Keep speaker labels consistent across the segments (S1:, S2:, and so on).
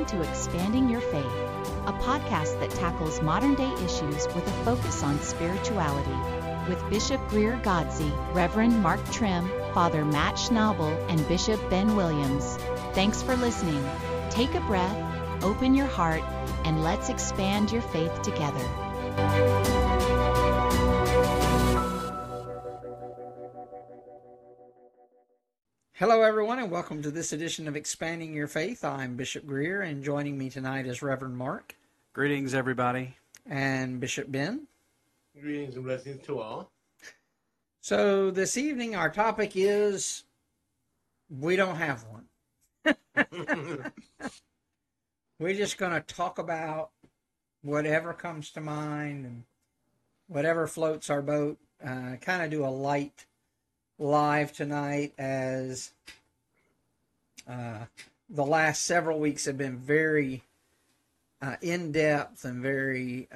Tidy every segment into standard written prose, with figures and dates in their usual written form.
S1: to Expanding Your Faith, a podcast that tackles modern-day issues with a focus on spirituality, with Bishop Greer Godsey, Reverend Mark Trim, Father Matt Schnabel, and Bishop Ben Williams. Thanks for listening. Take a breath, open your heart, and let's expand your faith together.
S2: Hello, everyone, and welcome to this edition of Expanding Your Faith. I'm Bishop Greer, and joining me tonight is Reverend Mark.
S3: Greetings, everybody.
S2: And Bishop Ben.
S4: Greetings and blessings to all.
S2: So this evening, our topic is, we don't have one. We're just going to talk about whatever comes to mind and whatever floats our boat. Kind of do a light live tonight, as the last several weeks have been very in-depth and very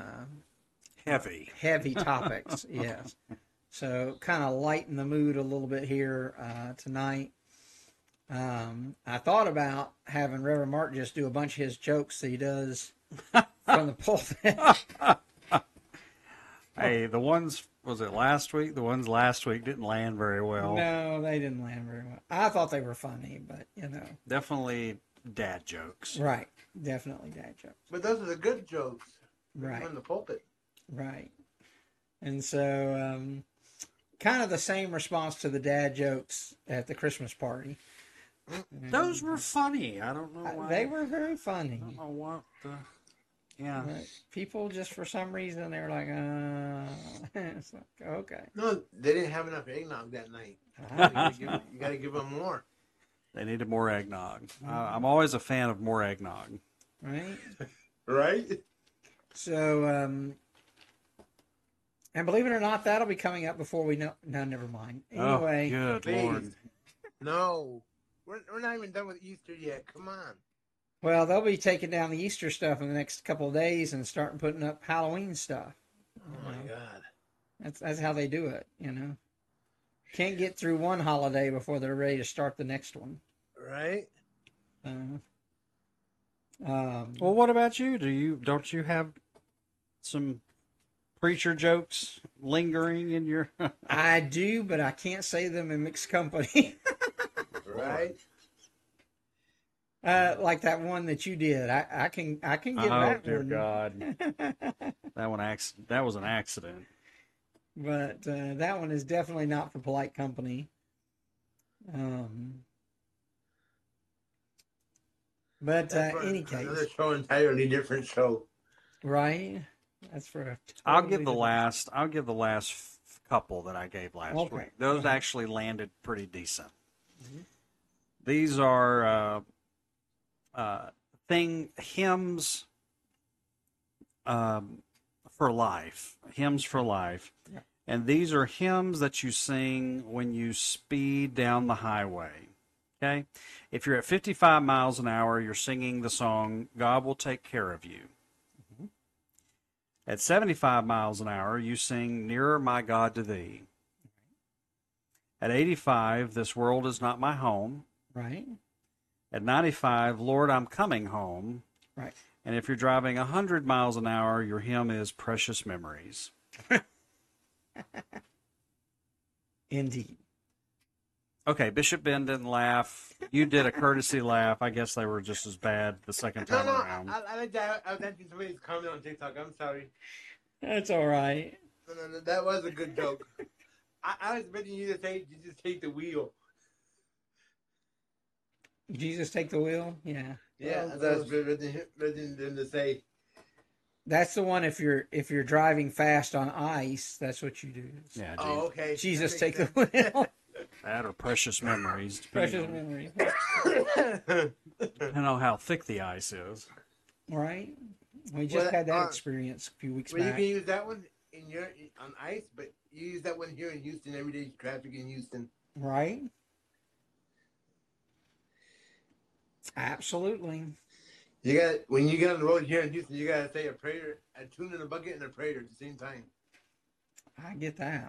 S2: heavy topics. Yes, so kind of lighten the mood a little bit here tonight. I thought about having Reverend Mark just do a bunch of his jokes that he does from the pulpit.
S3: Hey, the ones, was it last week? The ones last week didn't land very well.
S2: No, they didn't land very well. I thought they were funny, but, you know.
S3: Definitely dad jokes.
S2: Right. Definitely dad jokes.
S4: But those are the good jokes.
S2: Right.
S4: On the pulpit.
S2: Right. And so, kind of the same response to the dad jokes at the Christmas party.
S3: Those were funny. I don't know why.
S2: They were very funny.
S3: I don't know what the... Yeah.
S2: Right. People just for some reason they're like, it's like, okay.
S4: No, they didn't have enough eggnog that night. You got to give them more.
S3: They needed more eggnog. I'm always a fan of more eggnog.
S2: Right.
S4: Right.
S2: So, and believe it or not, that'll be coming up before we know. No, never mind. Anyway.
S3: Oh, good
S4: please.
S3: Lord.
S4: No, we're not even done with Easter yet. Come on.
S2: Well, they'll be taking down the Easter stuff in the next couple of days and starting putting up Halloween stuff.
S4: Oh my God.
S2: That's how they do it, you know. Can't get through one holiday before they're ready to start the next one.
S4: Right.
S3: Well, what about you? Don't you have some preacher jokes lingering in your...
S2: I do, but I can't say them in mixed company.
S4: Right.
S2: Like that one that you did. I can get that one.
S3: Oh, dear God. That was an accident.
S2: But that one is definitely not for polite company. But any case,
S4: another show, entirely different show.
S2: Right? That's for a
S3: I'll
S2: totally
S3: give the last couple that I gave last week. Those actually landed pretty decent.
S2: Mm-hmm.
S3: These are hymns for life. Hymns for life.
S2: Yeah.
S3: And these are hymns that you sing when you speed down the highway. Okay? If you're at 55 miles an hour, you're singing the song, God Will Take Care of You. Mm-hmm. At 75 miles an hour, you sing, Nearer My God to Thee. At 85, This World Is Not My Home.
S2: Right.
S3: At 95, Lord, I'm Coming Home.
S2: Right.
S3: And if you're driving 100 miles an hour, your hymn is Precious Memories.
S2: Indeed.
S3: Okay, Bishop Ben didn't laugh. You did a courtesy laugh. I guess they were just as bad the second time around.
S4: I like that. I was answering somebody's comment on TikTok. I'm sorry.
S2: That's all right.
S4: No, that was a good joke. I was expecting you to say, you just take the wheel.
S2: Jesus take the wheel? Yeah.
S4: Yeah, that's better than to say.
S2: That's the one if you're driving fast on ice, that's what you do.
S3: Yeah,
S4: Oh, okay.
S2: Jesus take the wheel.
S3: That or Precious Memories.
S2: Precious Memories.
S3: I don't know how thick the ice is.
S2: Right? We just had that experience a few weeks back.
S4: You can use that one on ice, but you use that one here in Houston, everyday traffic in Houston.
S2: Right? Absolutely.
S4: When you get on the road here in Houston, you gotta say a prayer, a tune in a bucket, and a prayer at the same time.
S2: I get that.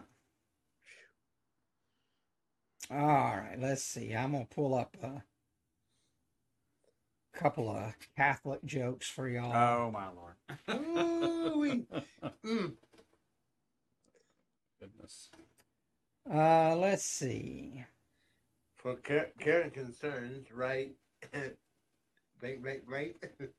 S2: All right, let's see. I'm gonna pull up couple of Catholic jokes for y'all.
S3: Oh, my Lord.
S4: Ooh-wee.
S3: Goodness.
S2: Let's see.
S4: For Karen concerns, right? Blank, blank, blank.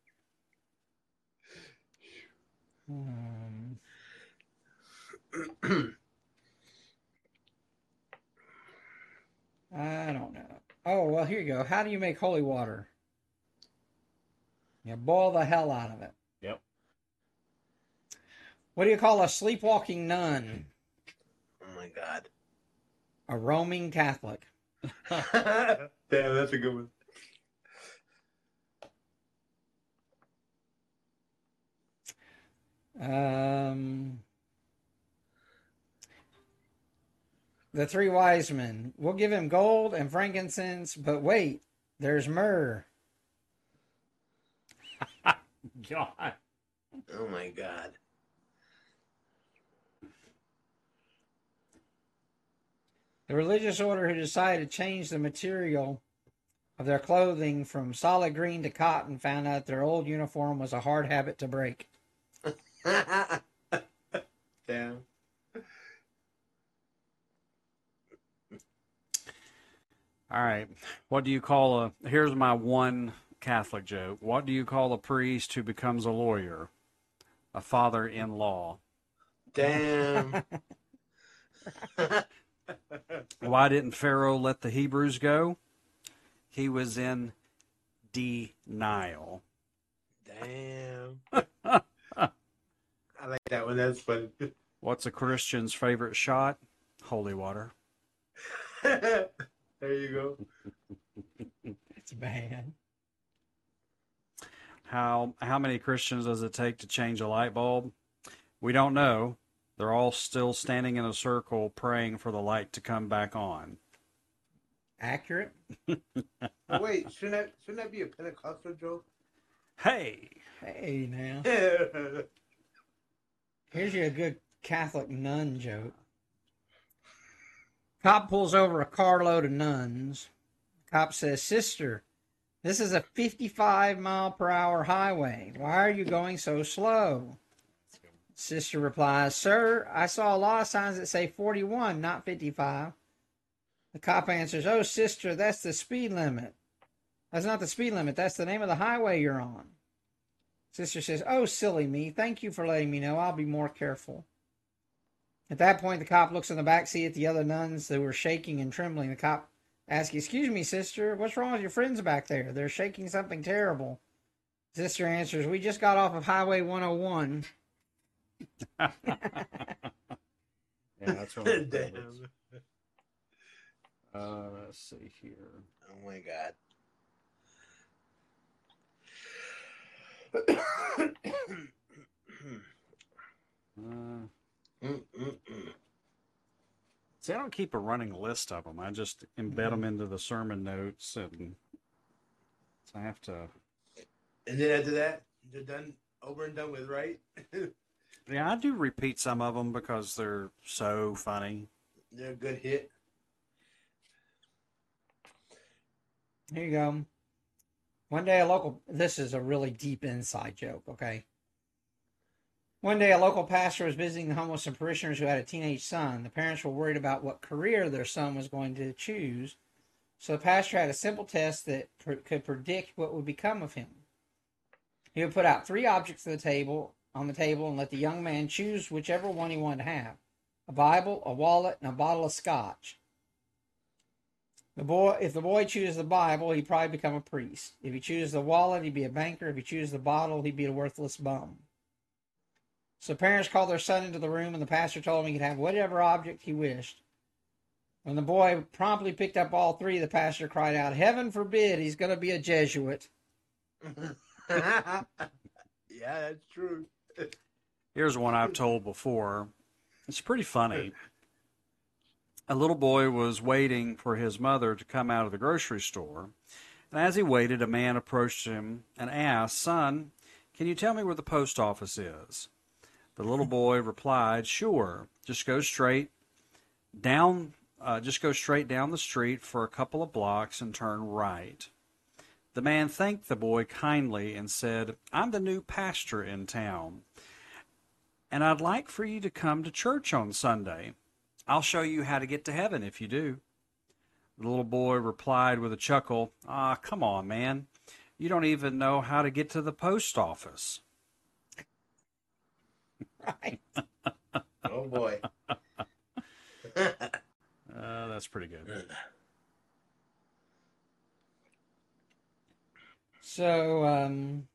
S2: I don't know. Oh, well, here you go. How do you make holy water? You boil the hell out of it.
S3: Yep.
S2: What do you call a sleepwalking nun?
S4: Oh my God.
S2: A roaming Catholic.
S4: Damn, that's a good one.
S2: The three wise men. We'll give him gold and frankincense, but wait, there's myrrh.
S3: God.
S4: Oh my God.
S2: The religious order who decided to change the material of their clothing from solid green to cotton found out their old uniform was a hard habit to break.
S4: Damn.
S3: All right. What do you call here's my one Catholic joke. What do you call a priest who becomes a lawyer? A father-in-law.
S4: Damn.
S3: Why didn't Pharaoh let the Hebrews go? He was in denial.
S4: Damn. I like that one. That's funny.
S3: What's a Christian's favorite shot? Holy water.
S4: There you go.
S2: It's bad.
S3: How many Christians does it take to change a light bulb? We don't know. They're all still standing in a circle praying for the light to come back on.
S2: Accurate?
S4: Oh, wait, shouldn't that be a Pentecostal joke?
S3: Hey!
S2: Hey, now. Here's you a good Catholic nun joke. Cop pulls over a carload of nuns. Cop says, "Sister, this is a 55-mile-per-hour highway. Why are you going so slow?" Sister replies, "Sir, I saw a lot of signs that say 41, not 55. The cop answers, "Oh, sister, that's the speed limit." "That's not the speed limit. That's the name of the highway you're on." Sister says, "Oh, silly me. Thank you for letting me know. I'll be more careful." At that point, the cop looks in the back seat at the other nuns who were shaking and trembling. The cop asks, "Excuse me, sister, what's wrong with your friends back there? They're shaking something terrible." Sister answers, "We just got off of Highway 101.
S3: Yeah, that's one of my
S4: Damn.
S3: favorites. Let's see here.
S4: Oh my God.
S3: See, I don't keep a running list of them. I just embed them into the sermon notes, and so I have to.
S4: And then after that, they're done, over and done with, right?
S3: Yeah, I do repeat some of them because they're so funny.
S4: They're a good hit.
S2: Here you go. This is a really deep inside joke, okay? One day, a local pastor was visiting the home of some parishioners who had a teenage son. The parents were worried about what career their son was going to choose, so the pastor had a simple test that could predict what would become of him. He would put out 3 objects on the table and let the young man choose whichever one he wanted to have: a Bible, a wallet, and a bottle of scotch. If the boy chooses the Bible, he'd probably become a priest. If he chooses the wallet, he'd be a banker. If he chooses the bottle, he'd be a worthless bum. So parents called their son into the room, and the pastor told him he could have whatever object he wished. When the boy promptly picked up all 3, the pastor cried out, "Heaven forbid he's going to be a Jesuit."
S4: Yeah, that's true.
S3: Here's one I've told before. It's pretty funny. A little boy was waiting for his mother to come out of the grocery store, and as he waited, a man approached him and asked, "Son, can you tell me where the post office is?" The little boy replied, "Sure. Just go straight down the street for a couple of blocks and turn right." The man thanked the boy kindly and said, "I'm the new pastor in town, and I'd like for you to come to church on Sunday. I'll show you how to get to heaven if you do." The little boy replied with a chuckle, "Ah, come on, man. You don't even know how to get to the post office."
S2: Right.
S4: Oh boy.
S3: That's pretty good.
S2: So,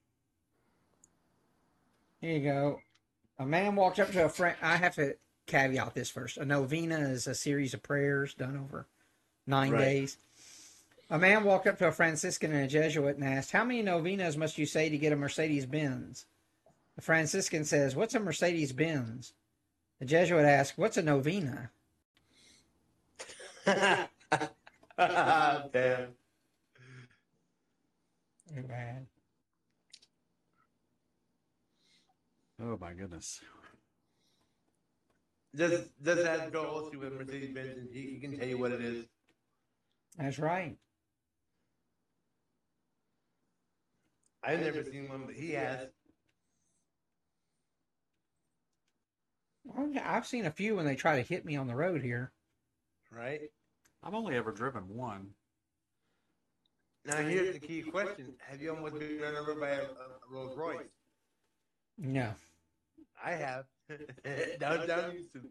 S2: here you go. A man walked up to a friend. I have to caveat this first. A novena is a series of prayers done over 9 days. A man walked up to a Franciscan and a Jesuit and asked, "How many novenas must you say to get a Mercedes Benz?" The Franciscan says, "What's a Mercedes Benz?" The Jesuit asks, "What's a novena?"
S4: Damn.
S2: Too bad.
S3: Oh, my goodness.
S4: Does that go through with Mercedes Benz? And he can tell you what it is.
S2: That's right.
S4: I've never seen one, but he has.
S2: Well, I've seen a few when they try to hit me on the road here.
S4: Right?
S3: I've only ever driven one.
S4: Now here's the key question: have you almost been run over by a Rolls Royce?
S2: No.
S4: I have. Downtown Houston.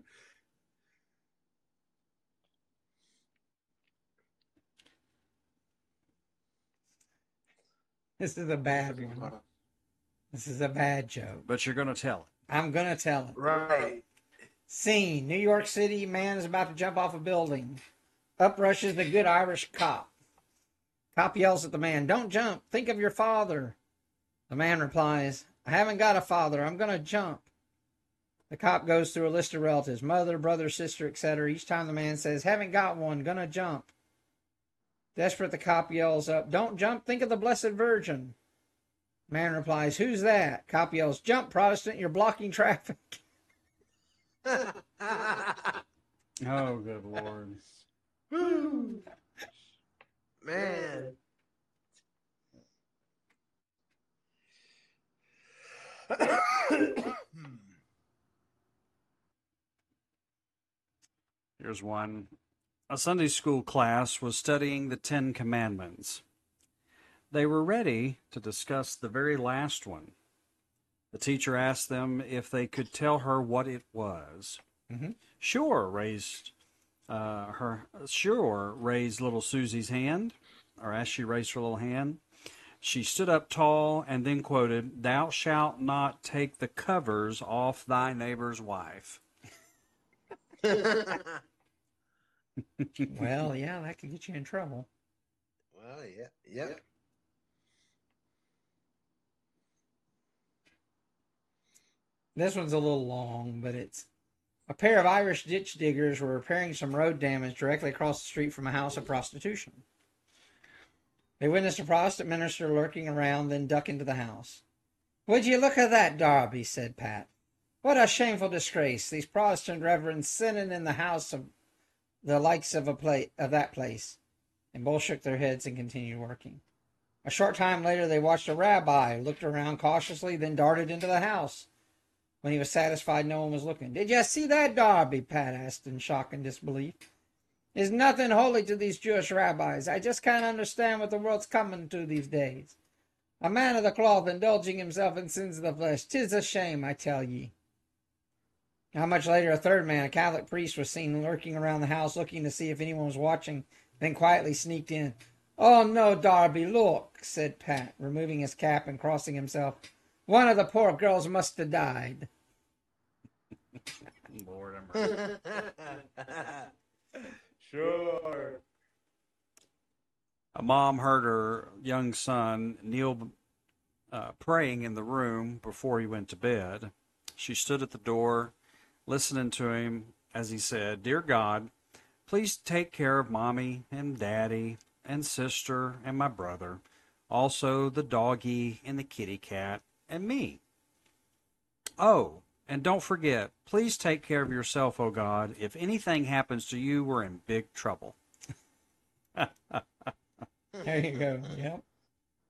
S2: This is a bad one. This is a bad joke.
S3: But you're going to tell it.
S2: I'm going to tell it.
S4: Right.
S2: Scene: New York City, man is about to jump off a building. Up rushes the good Irish cop. Cop yells at the man, "Don't jump. Think of your father." The man replies, "I haven't got a father. I'm going to jump." The cop goes through a list of relatives: mother, brother, sister, etc. Each time the man says, "Haven't got one. Gonna jump." Desperate, the cop yells up, "Don't jump. Think of the Blessed Virgin." Man replies, "Who's that?" Cop yells, "Jump, Protestant. You're blocking traffic."
S3: Oh, good Lord.
S4: Man.
S3: Here's one. A Sunday school class was studying the Ten Commandments. They were ready to discuss the very last one. The teacher asked them if they could tell her what it was.
S2: Mhm.
S3: Sure, raised little Susie's hand, or as she raised her little hand. She stood up tall and then quoted, "Thou shalt not take the covers off thy neighbor's wife."
S2: Well, yeah, that could get you in trouble.
S4: Well, yeah. Yep.
S2: This one's a little long, but it's a pair of Irish ditch diggers were repairing some road damage directly across the street from a house of prostitution. They witnessed a Protestant minister lurking around, then duck into the house. "Would you look at that, Darby?" said Pat. "What a shameful disgrace! These Protestant reverends sinning in the house of the likes of that place." And both shook their heads and continued working. A short time later, they watched a rabbi, looked around cautiously, then darted into the house. When he was satisfied no one was looking, "Did you see that, Darby?" Pat asked in shock and disbelief. "There's nothing holy to these Jewish rabbis. I just can't understand what the world's coming to these days. A man of the cloth indulging himself in sins of the flesh. 'Tis a shame, I tell ye." Not much later, a third man, a Catholic priest, was seen lurking around the house, looking to see if anyone was watching, then quietly sneaked in. "Oh, no, Darby, look," said Pat, removing his cap and crossing himself. "One of the poor girls must have died."
S3: Lord have mercy.
S4: Sure.
S3: A mom heard her young son kneel praying in the room before he went to bed. She stood at the door, listening to him as he said, "Dear God, please take care of Mommy and Daddy and sister and my brother, also the doggy and the kitty cat and me. Oh, and don't forget, please take care of yourself, oh God. If anything happens to you, we're in big trouble."
S2: There you go. Yep.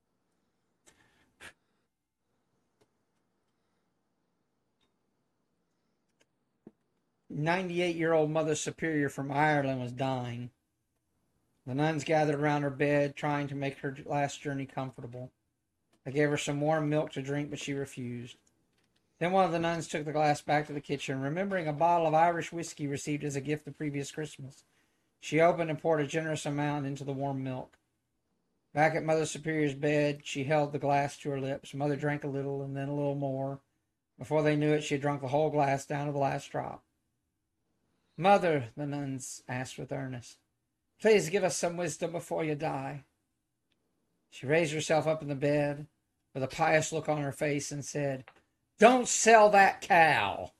S2: 98-year-old Mother Superior from Ireland was dying. The nuns gathered around her bed, trying to make her last journey comfortable. They gave her some warm milk to drink, but she refused. Then one of the nuns took the glass back to the kitchen, remembering a bottle of Irish whiskey received as a gift the previous Christmas. She opened and poured a generous amount into the warm milk. Back at Mother Superior's bed, she held the glass to her lips. Mother drank a little and then a little more. Before they knew it, she had drunk the whole glass down to the last drop. Mother, the nuns asked with earnest, please give us some wisdom before you die. She raised herself up in the bed with a pious look on her face and said, don't sell that cow.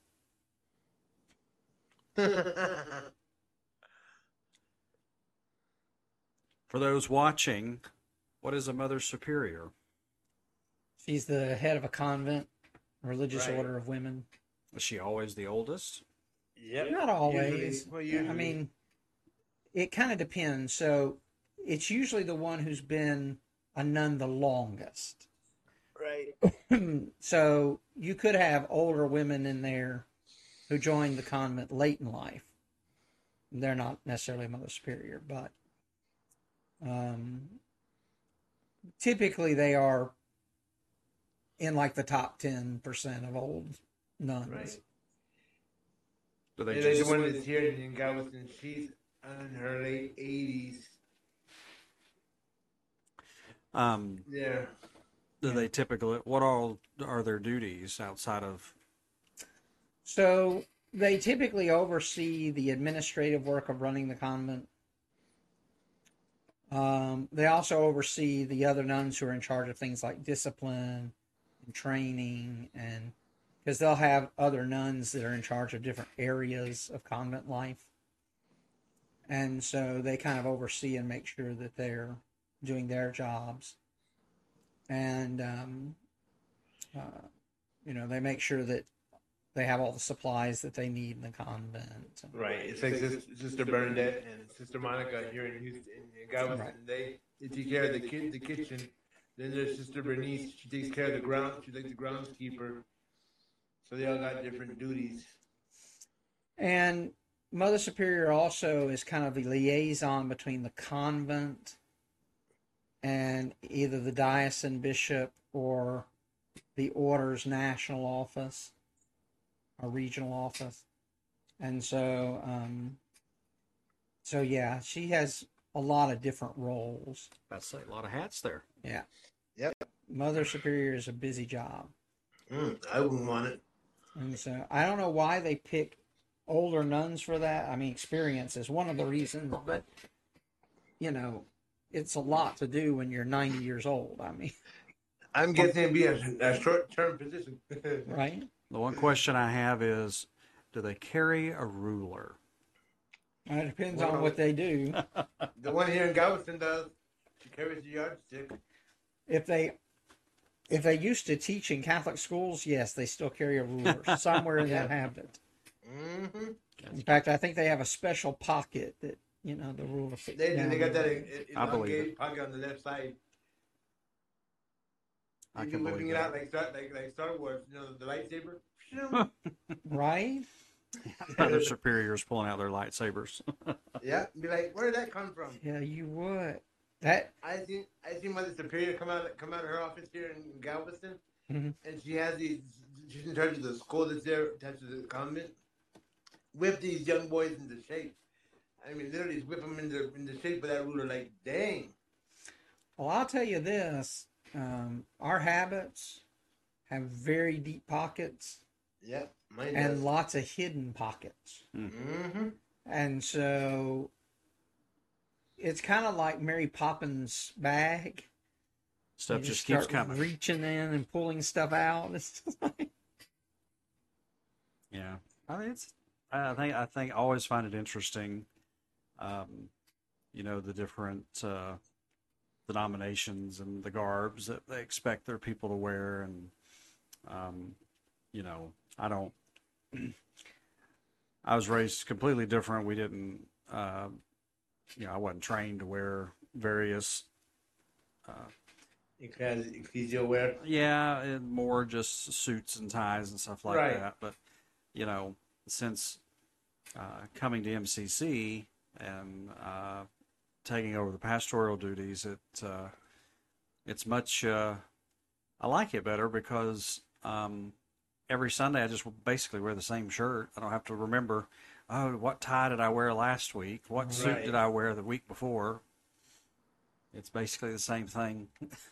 S3: For those watching, what is a Mother Superior?
S2: She's the head of a convent, a religious
S4: Right.
S2: order of women.
S3: Was she always the oldest?
S4: Yep.
S2: Not always.
S4: Usually.
S2: I mean, it kind of depends. So it's usually the one who's been a nun the longest.
S4: right.
S2: So you could have older women in there who joined the convent late in life. They're not necessarily Mother Superior, but typically they are in like the top 10% of old nuns.
S4: Right.
S3: Do they
S4: Yeah,
S3: just,
S4: the one that's here in Galveston, she's in her late 80s. Yeah.
S3: do they typically, what all are their duties outside of,
S2: So they typically oversee the administrative work of running the convent. They also oversee the other nuns who are in charge of things like discipline and training, and because they'll have other nuns that are in charge of different areas of convent life. And so they kind of oversee and make sure that they're doing their jobs. And, they make sure that they have all the supplies that they need in the convent.
S4: Right. It's like Sister Bernadette and Sister Monica here in Houston, in Galveston.
S2: Right.
S4: They take care of the kitchen. Then there's Sister Bernice. She takes care of the ground. She's like the groundskeeper. So they all got different duties.
S2: And Mother Superior also is kind of the liaison between the convent and either the diocesan bishop or the order's national office or regional office. And so, yeah, she has a lot of different roles.
S3: that's a lot of hats there.
S2: Yeah.
S4: Yep.
S2: Mother Superior is a busy job.
S4: I wouldn't want it.
S2: And so I don't know why they pick older nuns for that. I mean, experience is one of the reasons, but, it's a lot to do when you're 90 years old. I mean,
S4: I'm guessing it'd be a short-term position.
S2: right?
S3: The one question I have is, do they carry a ruler?
S2: It depends on what they do.
S4: The one here in Galveston does. She carries the yardstick.
S2: If they used to teach in Catholic schools, yes, they still carry a ruler somewhere they have it.
S4: Mm-hmm.
S2: In fact, I think they have a special pocket that the ruler fits
S4: They
S2: down
S4: got that
S2: in.
S3: I believe
S4: elongated
S3: it.
S4: pocket on the left side.
S3: I
S4: You
S3: can
S4: whipping
S3: believe
S4: it out
S3: that.
S4: like Star Wars, the lightsaber.
S2: Right?
S3: Mother Superiors pulling out their lightsabers.
S4: Yeah, be like, where did that come from?
S2: Yeah, you would. That
S4: I seen Mother Superior come out of her office here in Galveston,
S2: Mhm.
S4: and she has these. She's in charge of the school that's there attached to the convent. Whip these young boys into shape. I mean, literally whip them into shape with that ruler. Like, dang.
S2: Well, I'll tell you this: our habits have very deep pockets
S4: Yep, mine
S2: and
S4: does.
S2: lots of hidden pockets,
S4: Mm-hmm.
S2: and so it's kind of like Mary Poppins' bag.
S3: Stuff
S2: You
S3: just keeps
S2: start
S3: coming.
S2: reaching in and pulling stuff out. It's just like,
S3: Yeah, I mean, I think I always find it interesting. The different denominations and the garbs that they expect their people to wear, and I don't. I was raised completely different. We didn't. I wasn't trained to wear various.
S4: Ecclesial wear.
S3: Yeah, and more just suits and ties and stuff like
S4: Right.
S3: that. But since coming to MCC and taking over the pastoral duties, it's much. I like it better because every Sunday I just basically wear the same shirt. I don't have to remember, oh, what tie did I wear last week? What suit did I wear the week before? It's basically the same thing.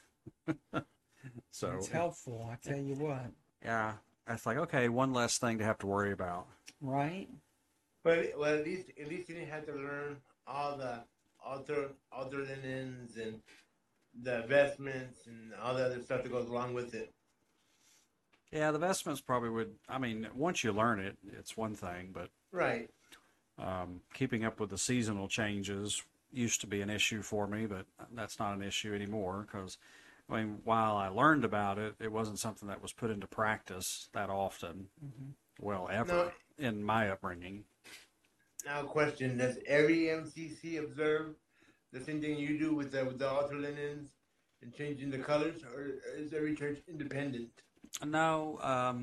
S3: So
S2: It's helpful, I tell you what.
S3: yeah, it's like, okay, one less thing to have to worry about.
S2: Right?
S4: But well, at least you didn't have to learn all the altar linens and the vestments and all the other stuff that goes along with it.
S3: Yeah, the vestments probably would. I mean, once you learn it, it's one thing, but
S4: Right.
S3: keeping up with the seasonal changes used to be an issue for me, but that's not an issue anymore because, I mean, while I learned about it, it wasn't something that was put into practice that often, well, ever in my upbringing.
S4: Now, question: does every MCC observe the same thing you do with the altar linens and changing the colors, or is every church independent?
S3: No,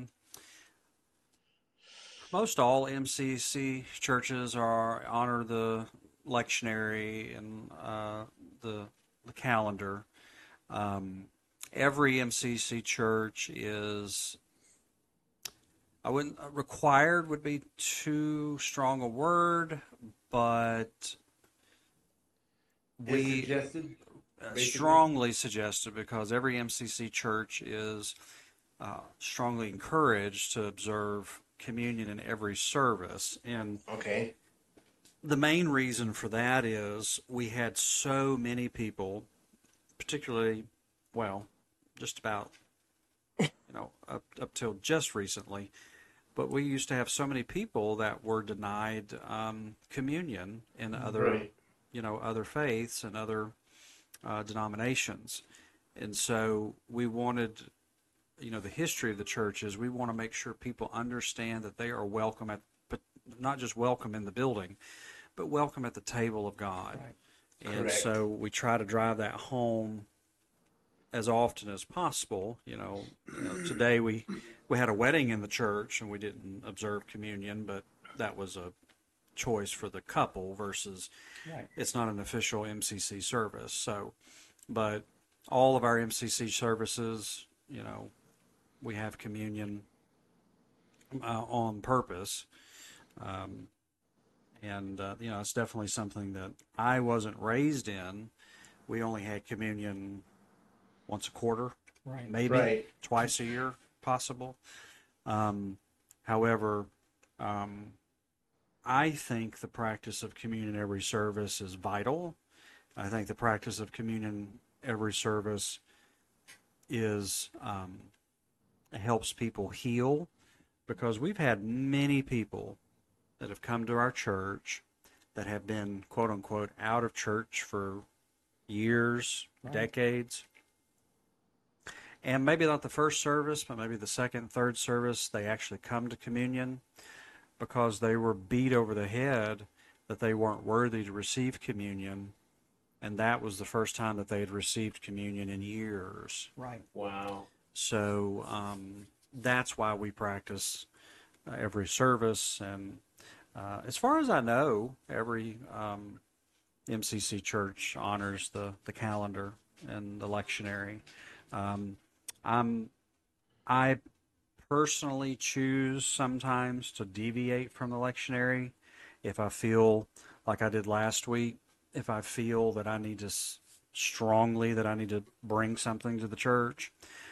S3: most all MCC churches honor the lectionary and the calendar. Every MCC church is, I wouldn't, required would be too strong a word, but we
S4: Suggested? Basically?
S3: strongly suggested because every MCC church is strongly encouraged to observe communion in every service. And
S4: Okay.
S3: the main reason for that is we had so many people, particularly, well, just about, up till just recently, but we used to have so many people that were denied communion in other, other faiths and other denominations. And so we wanted, the history of the church is we want to make sure people understand that they are welcome but not just welcome in the building, but welcome at the table of God.
S2: Right.
S3: And
S4: Correct.
S3: so we try to drive that home as often as possible. Today we had a wedding in the church and we didn't observe communion, but that was a choice for the couple versus it's not an official MCC service. So, but all of our MCC services, we have communion on purpose. It's definitely something that I wasn't raised in. We only had communion once a quarter, maybe twice a year, possible. However, I think the practice of communion every service is vital. I think the practice of communion every service is helps people heal, because we've had many people that have come to our church that have been, quote unquote, out of church for years, decades. And maybe not the first service, but maybe the second, third service, they actually come to communion because they were beat over the head that they weren't worthy to receive communion. And that was the first time that they had received communion in years.
S2: Right.
S4: Wow.
S3: So that's why we practice every service. And as far as I know, every MCC church honors the calendar and the lectionary. I personally choose sometimes to deviate from the lectionary if I feel like I did last week. If I feel that I need to strongly that I need to bring something to the church.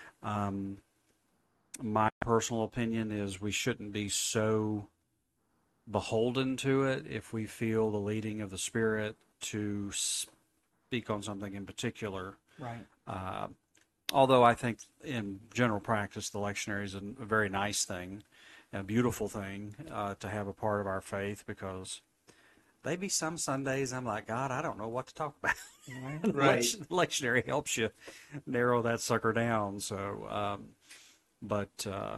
S3: My personal opinion is we shouldn't be so beholden to it if we feel the leading of the Spirit to speak on something in particular.
S2: Right.
S3: Although I think in general practice, the lectionary is a very nice thing, and a beautiful thing to have a part of our faith, because there be some Sundays I'm like, God, I don't know what to talk about.
S4: Right.
S3: Lectionary helps you narrow that sucker down. So, but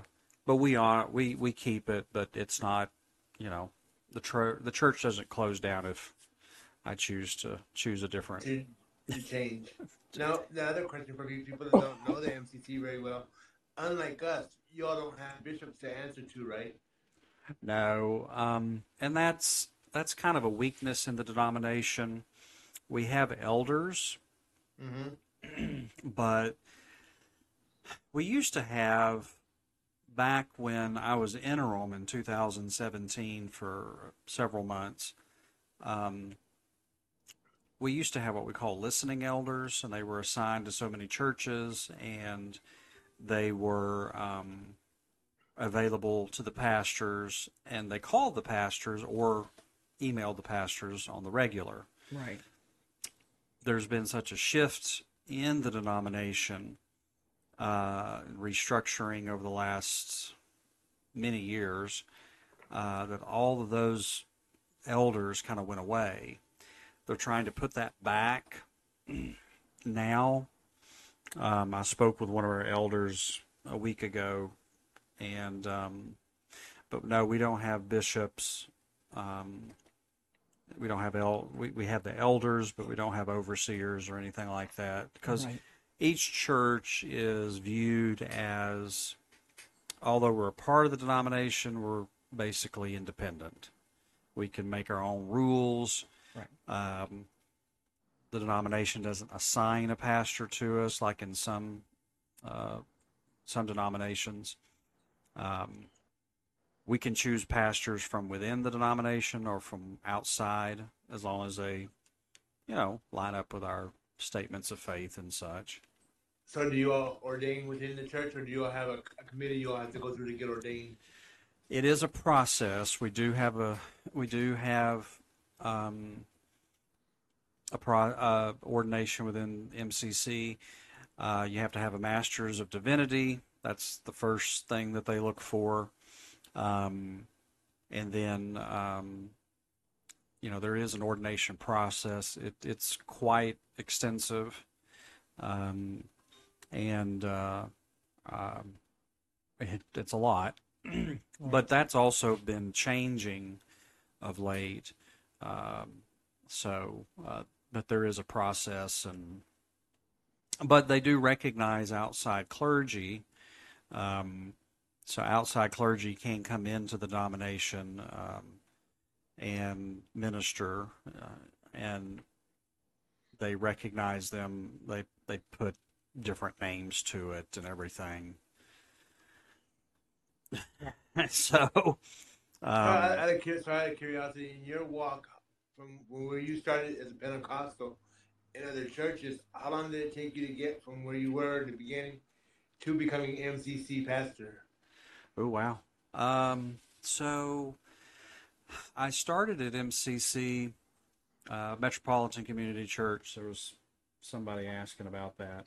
S3: we keep it, but it's not, the church doesn't close down if I choose a different.
S4: To change. Now, the other question for people that don't know the MCC very well, unlike us, you all don't have bishops to answer to, right?
S3: No, and that's kind of a weakness in the denomination. We have elders,
S4: Mm-hmm.
S3: but we used to have, back when I was interim in 2017 for several months, um, we used to have what we call listening elders, and they were assigned to so many churches, and they were available to the pastors, and they called the pastors or emailed the pastors on the regular.
S2: Right.
S3: There's been such a shift in the denomination, restructuring over the last many years, that all of those elders kind of went away. They're trying to put that back now. I spoke with one of our elders a week ago, and but no, we don't have bishops. We don't have we have the elders, but we don't have overseers or anything like that, because
S2: Right.
S3: each church is viewed as, although we're a part of the denomination, we're basically independent. We can make our own rules.
S2: Right.
S3: The denomination doesn't assign a pastor to us like in some denominations. We can choose pastors from within the denomination or from outside, as long as they, line up with our statements of faith and such.
S4: So do you all ordain within the church, or do you all have a committee you all have to go through to get ordained?
S3: It is a process. We do have ordination within MCC. You have to have a Master's of Divinity. That's the first thing that they look for. And then, there is an ordination process. It's quite extensive. And it's a lot. But that's also been changing of late. But there is a process, but they do recognize outside clergy. So outside clergy can come into the denomination and minister, and they recognize them. They put different names to it and everything. So,
S4: Out of curiosity, in your walk from where you started as a Pentecostal in other churches, how long did it take you to get from where you were in the beginning to becoming MCC pastor?
S3: Oh, wow. So I started at MCC, Metropolitan Community Church. There was somebody asking about that.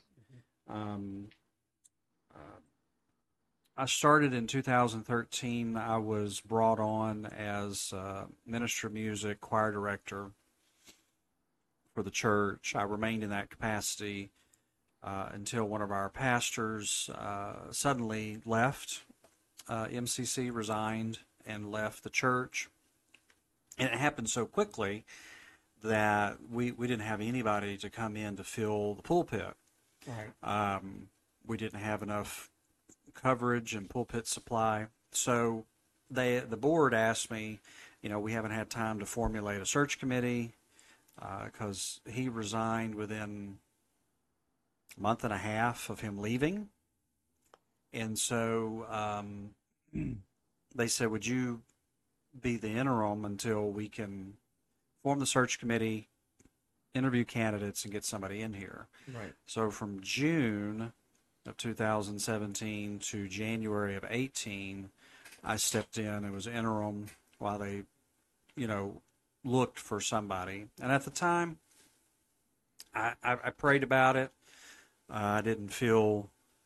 S3: I started in 2013. I was brought on as minister of music, choir director for the church. I remained in that capacity until one of our pastors suddenly left. MCC resigned and left the church. And it happened so quickly that we didn't have anybody to come in to fill the pulpit.
S2: Right.
S3: We didn't have enough coverage and pulpit supply. So the board asked me, we haven't had time to formulate a search committee because he resigned within a month and a half of him leaving. And so they said, would you be the interim until we can form the search committee, interview candidates, and get somebody in here?
S2: Right.
S3: So from June of 2017 to January of 18, I stepped in and was interim while they, looked for somebody. And at the time, I prayed about it. I didn't feel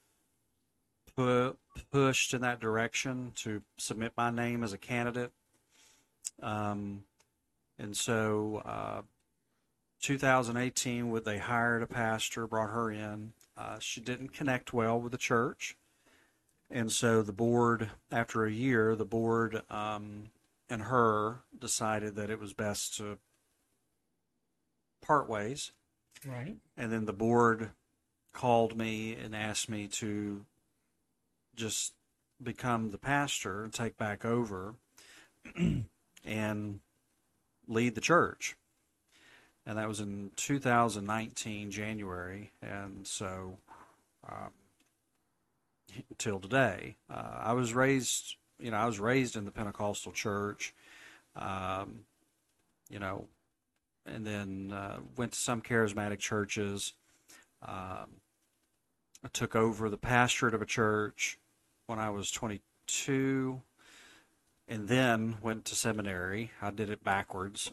S3: pushed in that direction to submit my name as a candidate. And so 2018, they hired a pastor, brought her in. She didn't connect well with the church. And so the board, after a year, the board and her decided that it was best to part ways.
S2: Right.
S3: And then the board called me and asked me to just become the pastor and take back over. and lead the church. And that was in 2019, January. And so till today, I was raised in the Pentecostal church, you know, and then went to some charismatic churches. I took over the pastorate of a church when I was 22, and then went to seminary. I did it backwards.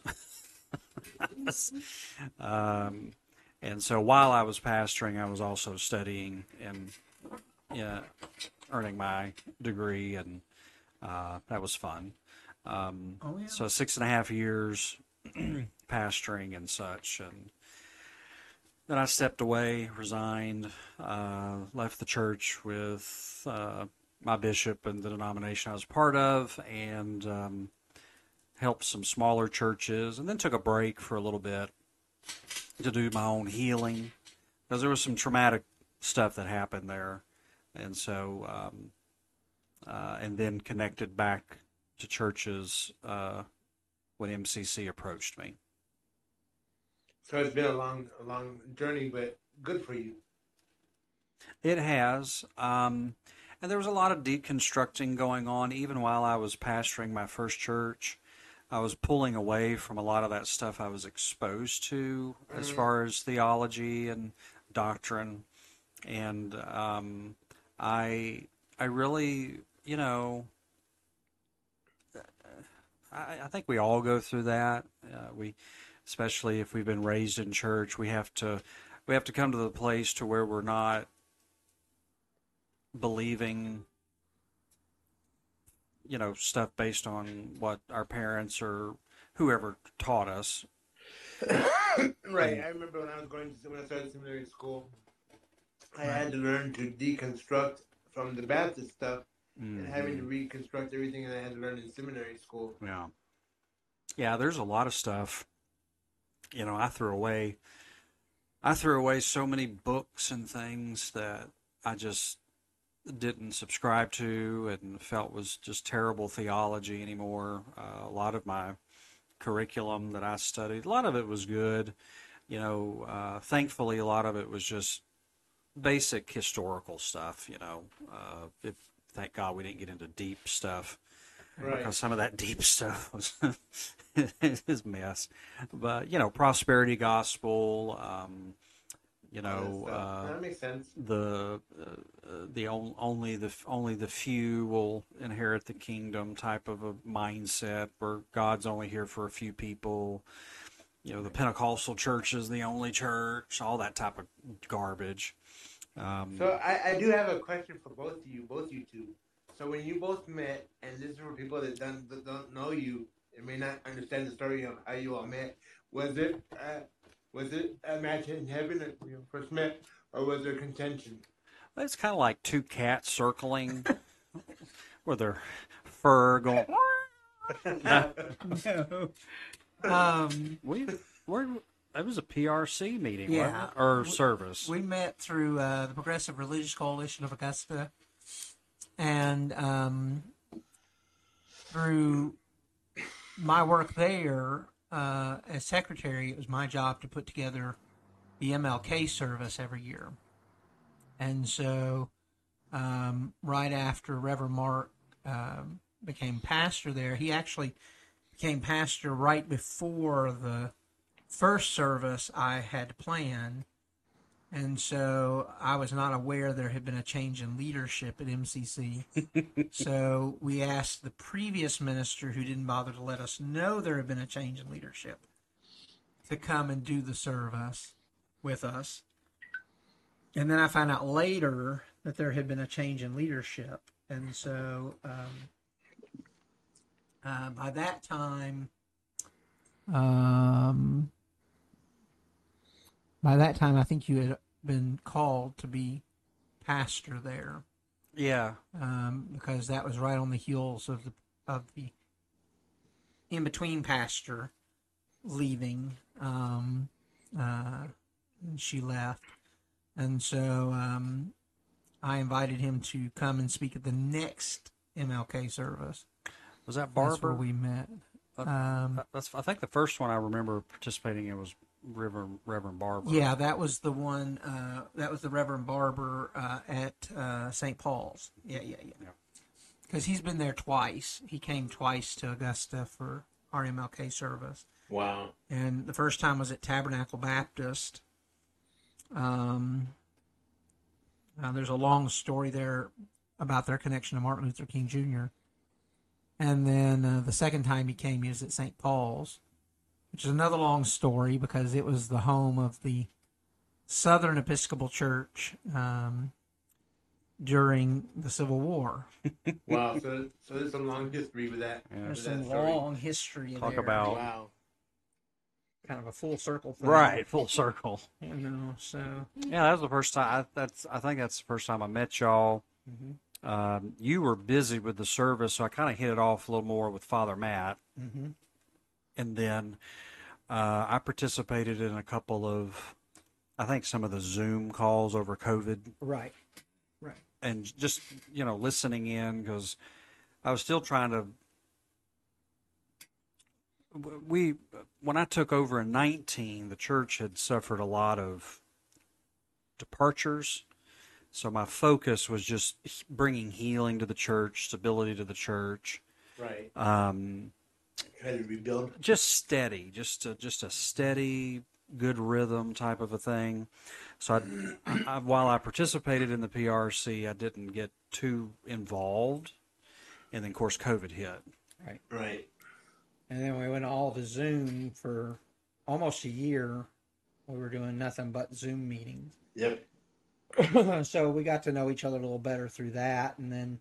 S3: And so while I was pastoring, I was also studying and earning my degree, and that was fun. So 6.5 years pastoring and such, and then I stepped away, resigned, left the church with my bishop and the denomination I was part of, and helped some smaller churches, and then took a break for a little bit to do my own healing, because there was some traumatic stuff that happened there, and so and then connected back to churches when MCC approached me.
S4: So it's been a long journey, but good for you.
S3: It has. And there was a lot of deconstructing going on even while I was pastoring my first church. I was pulling away from a lot of that stuff I was exposed to as far as theology and doctrine. And I really, you know, I think we all go through that. Especially if we've been raised in church, we have to come to the place to where we're not believing, you know, stuff based on what our parents or whoever taught us.
S4: Right. I remember when I started seminary school, I had to learn to deconstruct from the Baptist stuff and having to reconstruct everything that I had to learn in seminary school.
S3: Yeah. Yeah, there's a lot of stuff. You know, I threw away so many books and things that I just didn't subscribe to and felt was just terrible theology anymore. A lot of my curriculum that I studied, a lot of it was good. You know, thankfully, a lot of it was just basic historical stuff. You know, thank God we didn't get into deep stuff. Right. Because some of that deep stuff was is mess. But, you know, prosperity gospel, you know,
S4: that makes sense.
S3: Only the few will inherit the kingdom type of a mindset, where God's only here for a few people. You know, the Pentecostal church is the only church, all that type of garbage.
S4: So I do have a question for both you two. So when you both met, and this is for people that don't know you and may not understand the story of how you all met, was it a match in heaven when you first met, or was there contention?
S3: It's kind of like two cats circling with their fur going.
S2: No.
S3: It was a PRC meeting,
S5: Yeah.
S3: wasn't it? Or service.
S5: We met through the Progressive Religious Coalition of Augusta, and through my work there as secretary, it was my job to put together the MLK service every year. And so right after Reverend Mark became pastor there, he actually became pastor right before the first service I had planned. And so I was not aware there had been a change in leadership at MCC. So we asked the previous minister, who didn't bother to let us know there had been a change in leadership, to come and do the service with us. And then I found out later that there had been a change in leadership. And so by that time, I think you had been called to be pastor there.
S3: Yeah.
S5: Because that was right on the heels of the in between pastor leaving. And she left, and so I invited him to come and speak at the next MLK service.
S3: Was that
S5: That's where
S3: Barber?
S5: we met.
S3: I think the first one I remember participating in was Reverend Barber.
S5: Yeah, that was the one. That was the Reverend Barber at St. Paul's. Yeah. Because he's been there twice. He came twice to Augusta for our MLK service.
S4: Wow.
S5: And the first time was at Tabernacle Baptist. There's a long story there about their connection to Martin Luther King Jr. And then the second time he came, he was at St. Paul's, which is another long story because it was the home of the Southern Episcopal Church during the Civil War.
S4: Wow. So there's a long history with that.
S3: Yeah.
S5: There's
S4: with that
S5: some
S4: story.
S5: long history
S3: Talk
S5: there.
S3: about-
S4: Wow.
S5: Kind of a full circle thing.
S3: Right, full circle.
S5: You know, so.
S3: Yeah, that was the first time. I think that's the first time I met y'all. You were busy with the service, so I kind of hit it off a little more with Father Matt.
S5: Mm-hmm.
S3: And then I participated in a couple of, I think, some of the Zoom calls over COVID.
S5: Right.
S3: And just, listening in because I was still trying to. When I took over in 19, the church had suffered a lot of departures. So my focus was just bringing healing to the church, stability to the church.
S4: Right.
S3: Um,
S4: Trying to rebuild.
S3: just steady, just a steady, good rhythm type of a thing. So while I participated in the PRC, I didn't get too involved. And then, of course, COVID hit.
S4: Right.
S5: And then we went all to Zoom for almost a year. We were doing nothing but Zoom meetings.
S4: Yep.
S5: So we got to know each other a little better through that. And then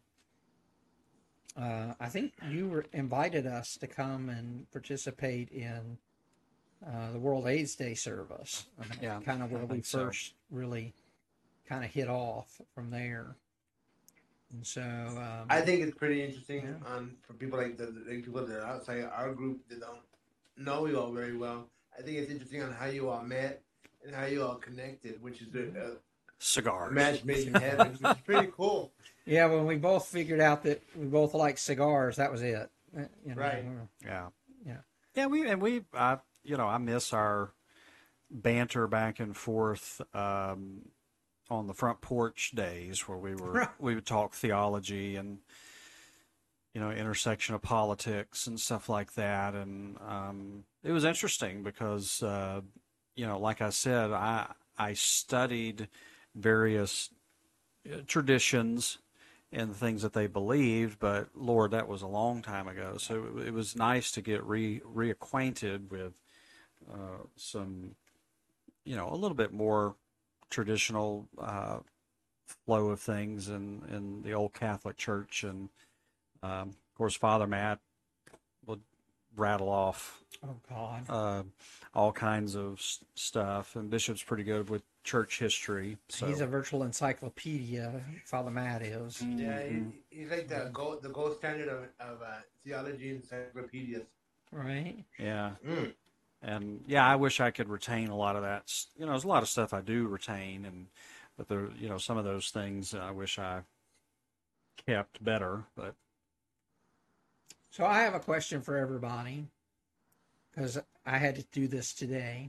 S5: I think you invited us to come and participate in the World AIDS Day service.
S3: Yeah,
S5: Kind of where
S3: I
S5: we
S3: think so.
S5: first really kind of hit off from there. And so
S4: I think it's pretty interesting
S5: Yeah.
S4: For people like the people that are outside our group that don't know you all very well. I think it's interesting on how you all met and how you all connected, which is a
S3: Cigars.
S4: match made in heaven, which is pretty cool.
S5: yeah, when we both figured out that we both liked cigars, that was it.
S4: Right.
S3: Yeah.
S5: Yeah.
S3: Yeah, I miss our banter back and forth on the front porch days where we would talk theology and intersection of politics and stuff like that, and it was interesting because like I said, I studied various traditions and things that they believed, but Lord, that was a long time ago. So it was nice to get reacquainted with some, a little bit more traditional flow of things in the old Catholic Church. And of course, Father Matt would rattle off
S5: Oh, God.
S3: all kinds of stuff, and Bishop's pretty good with church history. So
S5: He's a virtual encyclopedia, Father Matt is.
S4: Yeah, he's like the gold standard of theology encyclopedias.
S5: Right?
S3: yeah.
S4: Mm.
S3: And yeah, I wish I could retain a lot of that. There's a lot of stuff I do retain, but there, some of those things I wish I kept better. But
S5: So I have a question for everybody, because I had to do this today.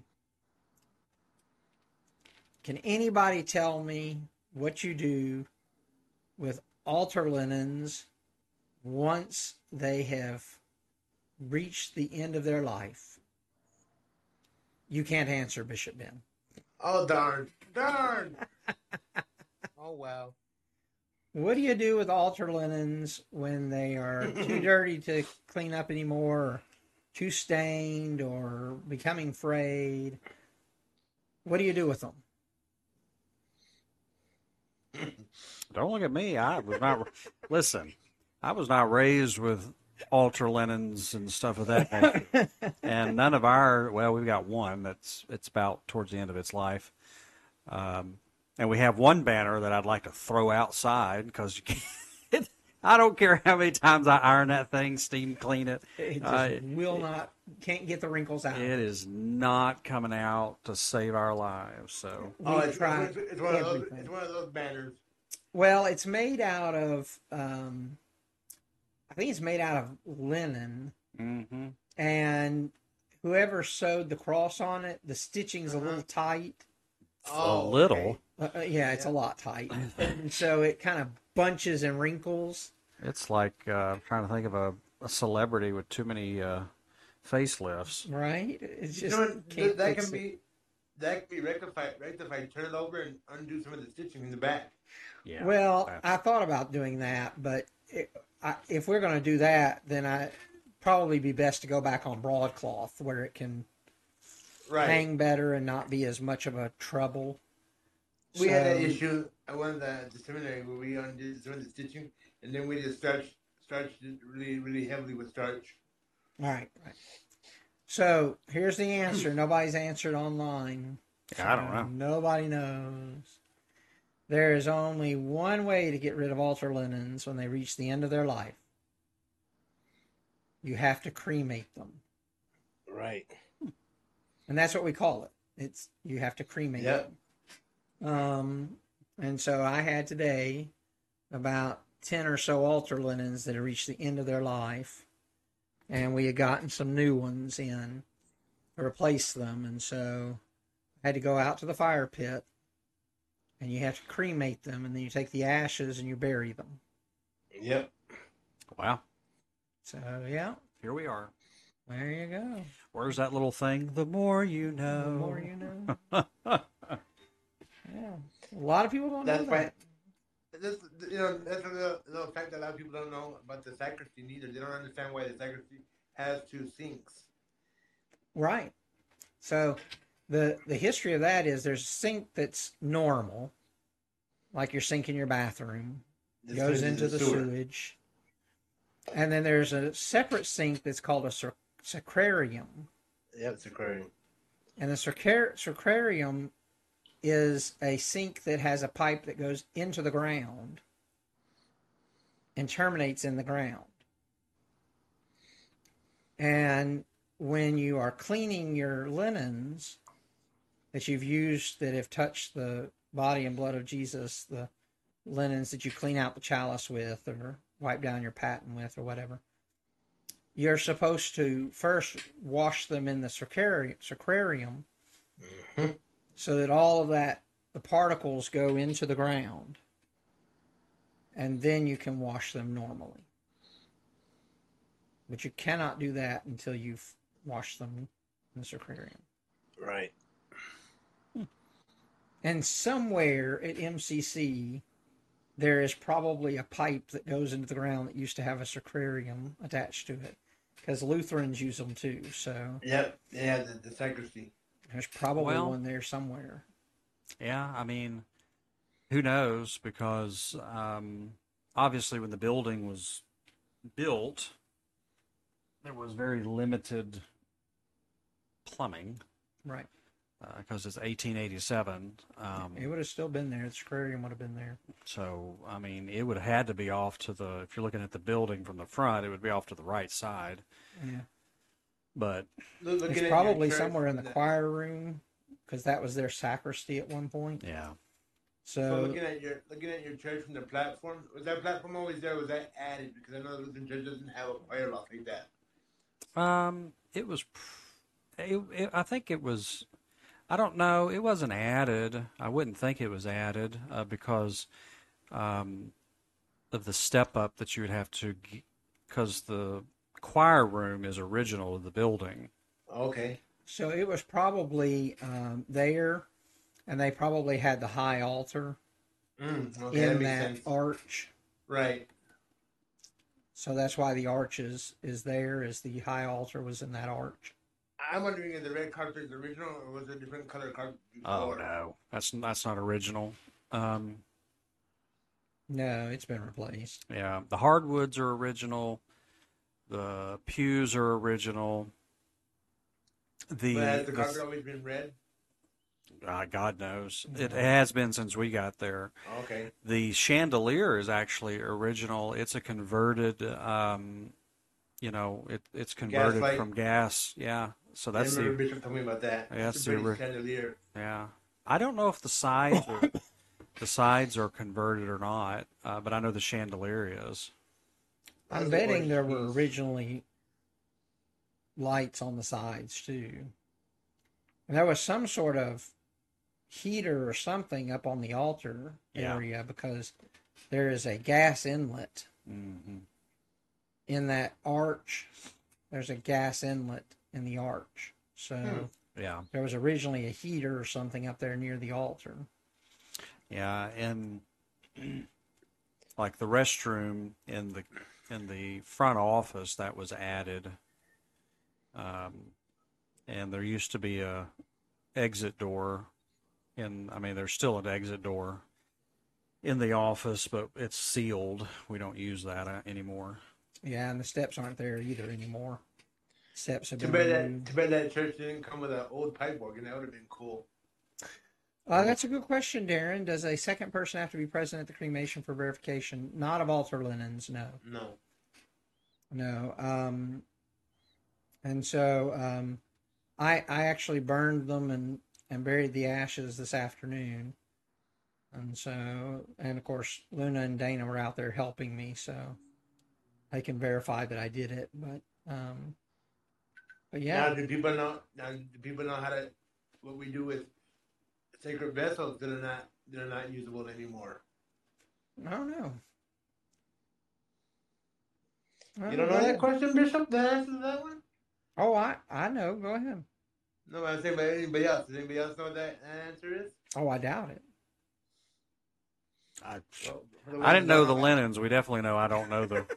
S5: Can anybody tell me what you do with altar linens once they have reached the end of their life? You can't answer, Bishop Ben.
S4: Oh, darn.
S6: Oh, wow.
S5: What do you do with altar linens when they are too dirty to clean up anymore, or too stained, or becoming frayed? What do you do with them?
S3: don't look at me. I was not. Listen, I was not raised with altar linens and stuff of that nature. And none of our, we've got one it's about towards the end of its life. And we have one banner that I'd like to throw outside because I don't care how many times I iron that thing, steam clean it.
S5: It just can't get the wrinkles out.
S3: It is not coming out to save our lives. So
S4: Oh,
S5: We
S4: it's
S5: try
S4: one of those.
S5: everything.
S4: It's one of those banners.
S5: Well, it's made out of,
S2: I think it's made out of linen,
S3: Mm-hmm.
S2: and whoever sewed the cross on it, the stitching's a little tight.
S3: A little.
S2: Yeah, it's a lot tight, and so it kind of bunches and wrinkles.
S3: It's like trying to think of a celebrity with too many facelifts.
S2: Right? It's
S4: You
S2: just
S4: know what?
S2: can't
S4: That
S2: fix
S4: can
S2: it.
S4: be rectified. Turn it over and undo some of the stitching in the back.
S3: Yeah.
S2: Well,
S3: that's-
S2: I thought about doing that, but if we're going to do that, then I probably be best to go back on broadcloth where it can
S4: Right.
S2: hang better and not be as much of a trouble.
S4: We had that
S2: So-
S4: issue at one of the seminary where we undid some of the stitching, and then we just starched it really, really heavily with starch.
S2: All right, right. So here's the answer. Nobody's answered online.
S3: Yeah, I don't know.
S2: Nobody knows. There is only one way to get rid of altar linens when they reach the end of their life. You have to cremate them.
S4: Right.
S2: And that's what we call it. It's you have to cremate
S4: Yep.
S2: them. And so I had today about 10 or so altar linens that had reached the end of their life. And we had gotten some new ones in to replace them. And so I had to go out to the fire pit and you have to cremate them. And then you take the ashes and you bury them.
S4: Yep.
S3: Wow.
S2: So, yeah,
S3: Here we are.
S2: there you go.
S3: Where's that little thing? The more you know.
S2: The more you know. Yeah. A lot of people don't know
S4: That's
S2: that.
S4: right. That's the fact that a lot of people don't know about the sacristy either. They don't understand why the sacristy has two sinks.
S2: Right. So the history of that is there's a sink that's normal, like your sink in your bathroom,
S4: This
S2: goes
S4: is
S2: into the
S4: sewer.
S2: sewage. And then there's a separate sink that's called a sacrarium.
S4: Yep, it's aquarium.
S2: And the sacrarium is a sink that has a pipe that goes into the ground and terminates in the ground. And when you are cleaning your linens that you've used that have touched the body and blood of Jesus, the linens that you clean out the chalice with or wipe down your paten with or whatever, you're supposed to first wash them in the sacrarium so that all of that, the particles go into the ground, and then you can wash them normally. But you cannot do that until you've washed them in the sacrarium.
S4: Right.
S2: And somewhere at MCC, there is probably a pipe that goes into the ground that used to have a sacrarium attached to it, because Lutherans use them too. So
S4: Yep. Yeah, the sacristy.
S2: there's probably
S3: Well-
S2: one there somewhere.
S3: Yeah, I mean, who knows? Because obviously, when the building was built, there was very limited plumbing
S2: Right.
S3: because it's 1887.
S2: It would have still been there. The sacrarium would have been there.
S3: So, I mean, it would have had to be off to the, if you're looking at the building from the front, it would be off to the right side.
S2: Yeah.
S3: But,
S2: It's probably somewhere in the choir room, because that was their sacristy at one point.
S3: yeah.
S4: So
S2: So
S4: looking at your church from the platform, was that platform always there? Or was that added? Because I know the Lutheran Church doesn't have a choir loft like that.
S3: It was, I think it was, I don't know, it wasn't added. I wouldn't think it was added because of the step up that you would have to, because the choir room is original to the building.
S4: Okay.
S2: So it was probably there, and they probably had the high altar
S4: Okay, that
S2: in
S4: makes
S2: that
S4: sense.
S2: arch.
S4: Right.
S2: So that's why the arch is there, is the high altar was in that arch.
S4: I'm wondering if the red carpet is original or was it a different color carpet
S3: Oh,
S4: before?
S3: no. That's not original.
S2: No, it's been replaced.
S3: Yeah, the hardwoods are original. The pews are original.
S4: But has the
S3: the-
S4: carpet always been red?
S3: God knows. It has been since we got there.
S4: Okay.
S3: The chandelier is actually original. It's a converted, it's converted
S4: light?
S3: from gas. Yeah. So
S4: I
S3: that's
S4: remember
S3: the,
S4: Bishop told me about that.
S3: Yeah,
S4: It's
S3: that's
S4: a
S3: the
S4: British chandelier.
S3: yeah. I don't know if the sides are converted or not, but I know the chandelier is.
S2: I'm betting there were originally lights on the sides too. And there was some sort of heater or something up on the altar area because there is a gas inlet in that arch. There's a gas inlet in the arch. So there was originally a heater or something up there near the altar.
S3: Yeah, and like the restroom in the front office that was added, and there used to be a exit door. There's still an exit door in the office, but it's sealed. We don't use that anymore.
S2: Yeah, and the steps aren't there either anymore. Steps have
S4: Too
S2: been
S4: bad that church didn't come with an old pipe organ. That would have been cool.
S2: That's a good question, Darren. Does a second person have to be present at the cremation for verification? Not of altar linens, no. No. And so I actually burned them and buried the ashes this afternoon. And of course, Luna and Dana were out there helping me, so they can verify that I did it. But yeah.
S4: Now, do people know how to what we do with sacred vessels that are not usable anymore?
S2: I don't know.
S4: You don't know that question, Bishop? The answer to that one?
S2: Oh, I know. Go ahead.
S4: No, I was saying about anybody else. Does anybody else know what that answer is?
S2: Oh, I doubt it.
S3: I didn't know the linens. We definitely know I don't know the.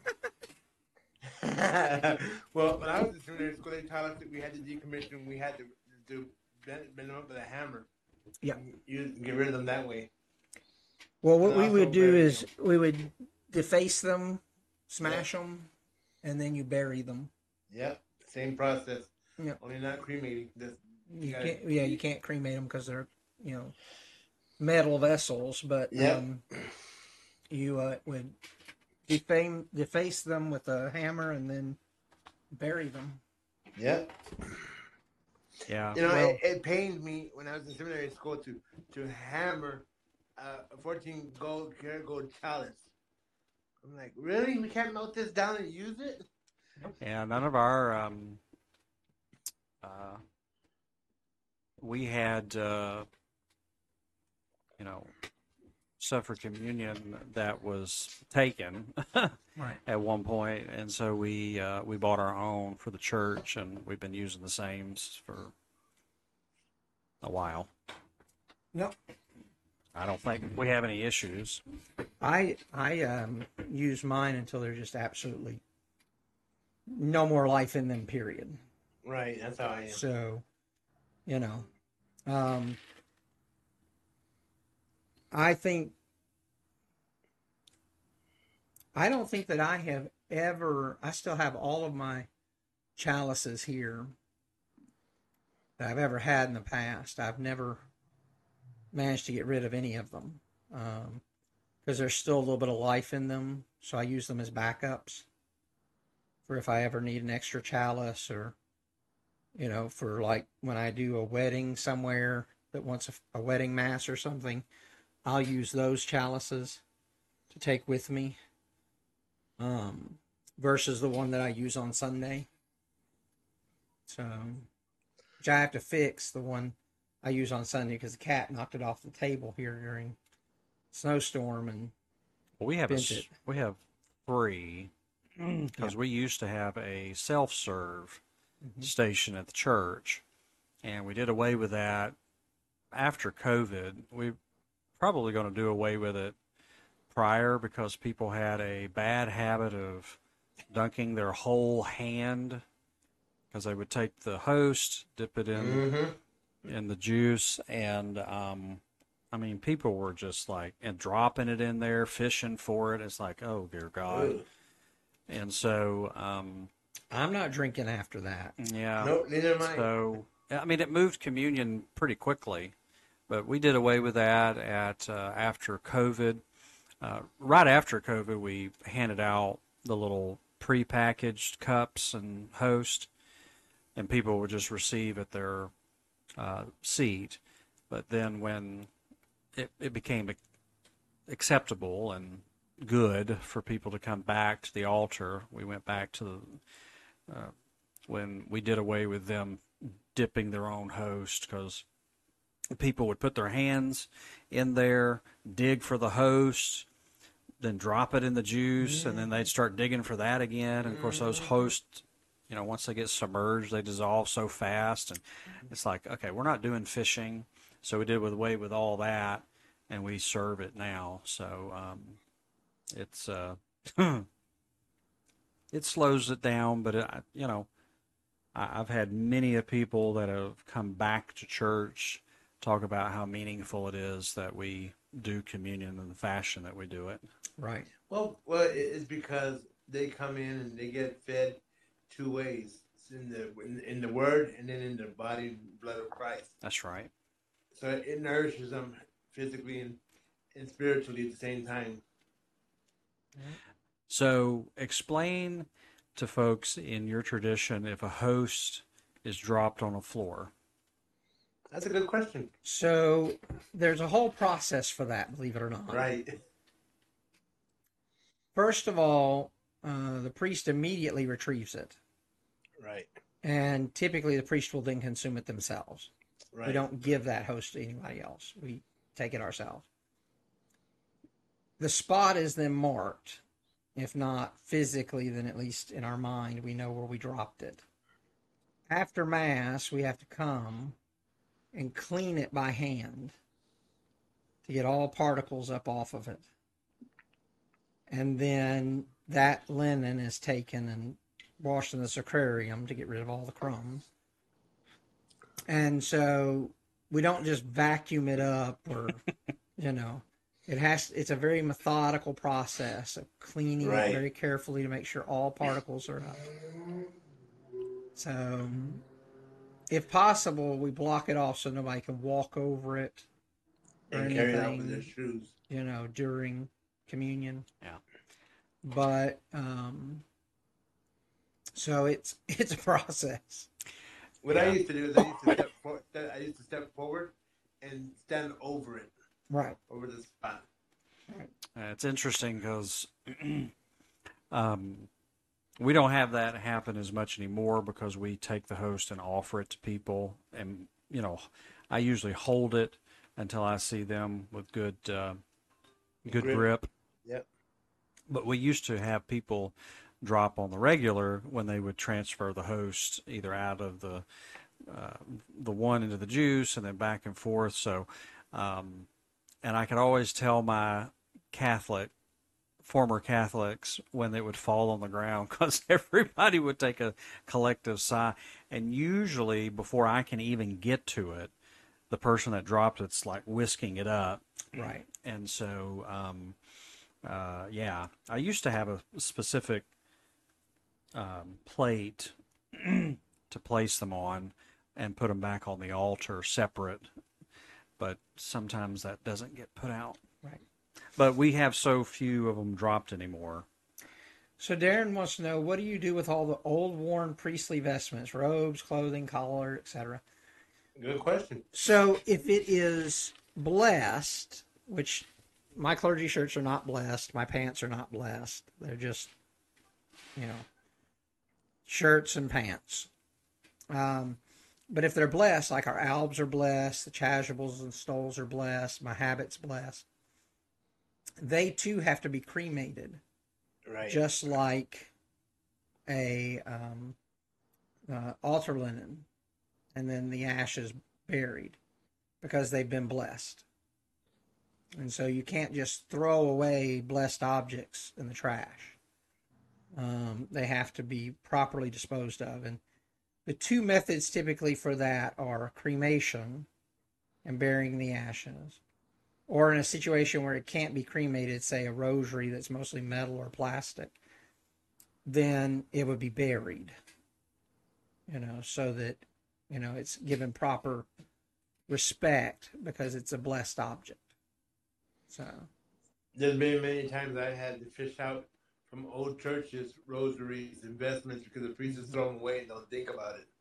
S4: Well, when I was in seminary school, they taught us that we had to decommission. We had to bend them up with a hammer.
S2: Yeah.
S4: You get rid of them that way.
S2: Well, what we would do is we would deface them, smash them, and then you bury them.
S4: Yep. Same process.
S2: Yeah.
S4: Only not cremating.
S2: You can't cremate them because they're, metal vessels, but you would deface them with a hammer and then bury them.
S4: Yep.
S3: Yeah.
S4: It pained me when I was in seminary school to hammer a 14 karat gold chalice. I'm like, really? We can't melt this down and use it?
S3: Yeah, none of our we had suffered communion that was taken
S2: right
S3: at one point, and so we bought our own for the church, and we've been using the same for a while.
S2: Yep.
S3: I don't think we have any issues.
S2: I use mine until there's just absolutely no more life in them, period.
S4: Right, that's how I am.
S2: So, I don't think that I still have all of my chalices here that I've ever had in the past. I've never managed to get rid of any of them because there's still a little bit of life in them. So I use them as backups for if I ever need an extra chalice, or, for like when I do a wedding somewhere that wants a wedding mass or something, I'll use those chalices to take with me versus the one that I use on Sunday. So, which I have to fix the one I use on Sunday because the cat knocked it off the table here during snowstorm and
S3: we have
S2: bent it.
S3: We have 3 because we used to have a self-serve station at the church, and we did away with that after COVID. We're probably going to do away with it prior because people had a bad habit of dunking their whole hand because they would take the host, dip it in the juice, and people were just like, and dropping it in there, fishing for it. It's like, oh dear God.
S4: Ooh.
S3: And so
S2: I'm not drinking after that.
S3: yeah.
S4: Nope, neither am I.
S3: So it moved communion pretty quickly, but we did away with that at after COVID. Right after COVID, we handed out the little prepackaged cups and host, and people would just receive at their seat. But then when it became acceptable and good for people to come back to the altar. We went back to when we did away with them dipping their own host, because people would put their hands in there, dig for the host, then drop it in the juice, and then they'd start digging for that again. And of course, those hosts, once they get submerged, they dissolve so fast. And it's like, okay, we're not doing fishing. So we did away with all that, and we serve it now. So it's it slows it down, but I've had many of people that have come back to church talk about how meaningful it is that we do communion in the fashion that we do it.
S2: Right.
S4: Well, it's because they come in and they get fed two ways: it's in the Word, and then in the body and blood of Christ.
S3: That's right.
S4: So it nourishes them physically and spiritually at the same time.
S3: So explain to folks in your tradition if a host is dropped on a floor.
S4: That's a good question.
S2: So there's a whole process for that, believe it or not.
S4: Right.
S2: First of all, the priest immediately retrieves it.
S4: Right.
S2: And typically the priest will then consume it themselves.
S4: Right.
S2: We don't give that host to anybody else. We take it ourselves. The spot is then marked. If not physically, then at least in our mind, we know where we dropped it. After Mass, we have to come and clean it by hand to get all particles up off of it. And then that linen is taken and washed in the sacrarium to get rid of all the crumbs. And so we don't just vacuum it up or, it's a very methodical process of cleaning it very carefully to make sure all particles are up. So if possible, we block it off so nobody can walk over it or
S4: and
S2: anything,
S4: carry it out with their shoes.
S2: During communion.
S3: Yeah.
S2: But so it's a process.
S4: What I used to do is I used to step forward and stand over it.
S2: Right.
S4: Over the spot.
S2: Right.
S3: It's interesting because we don't have that happen as much anymore because we take the host and offer it to people. And, I usually hold it until I see them with good grip.
S4: Yep.
S3: But we used to have people drop on the regular when they would transfer the host either out of the one into the juice and then back and forth. So, and I could always tell my former Catholics when they would fall on the ground because everybody would take a collective sigh. And usually before I can even get to it, the person that dropped it's like whisking it up.
S2: Right.
S3: And so, I used to have a specific plate to place them on and put them back on the altar separate, but sometimes that doesn't get put out.
S2: Right.
S3: But we have so few of them dropped anymore.
S2: So Darren wants to know, what do you do with all the old worn priestly vestments, robes, clothing, collar, etc.?
S4: Good question.
S2: So if it is blessed, which my clergy shirts are not blessed, my pants are not blessed, they're just, shirts and pants. But if they're blessed, like our albs are blessed, the chasubles and stoles are blessed, my habit's blessed, they too have to be cremated.
S4: Right.
S2: Just like a altar linen, and then the ashes buried because they've been blessed. And so you can't just throw away blessed objects in the trash. They have to be properly disposed of. And the two methods typically for that are cremation and burying the ashes, or in a situation where it can't be cremated, say a rosary that's mostly metal or plastic, then it would be buried, so that, it's given proper respect because it's a blessed object. So
S4: there's been many times I had to fish out from old churches rosaries, investments, because the priest is throwing them away and don't think about it.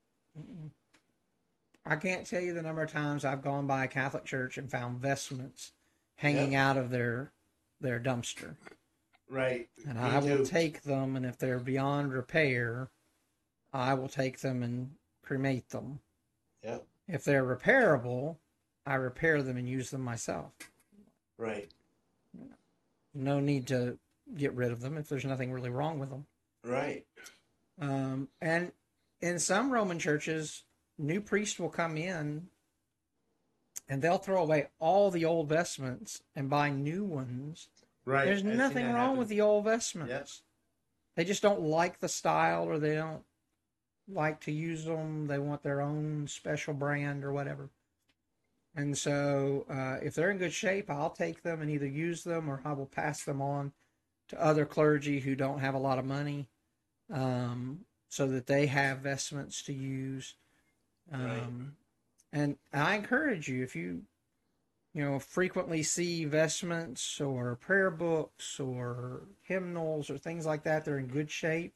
S2: I can't tell you the number of times I've gone by a Catholic church and found vestments hanging out of their dumpster.
S4: Right.
S2: And
S4: Me
S2: I will
S4: too.
S2: take them, and if they're beyond repair, I will take them and cremate them.
S4: Yep.
S2: If they're repairable, I repair them and use them myself.
S4: Right.
S2: No need to get rid of them if there's nothing really wrong with them.
S4: Right.
S2: And in some Roman churches, new priests will come in and they'll throw away all the old vestments and buy new ones.
S4: Right.
S2: There's
S4: I've seen
S2: nothing
S4: that
S2: wrong
S4: happen.
S2: with the old vestments.
S4: Yep.
S2: They just don't like the style, or they don't like to use them. They want their own special brand or whatever. And so if they're in good shape, I'll take them and either use them, or I will pass them on to other clergy who don't have a lot of money, so that they have vestments to use.
S4: Right.
S2: And I encourage you, if you frequently see vestments or prayer books or hymnals or things like that, they're in good shape,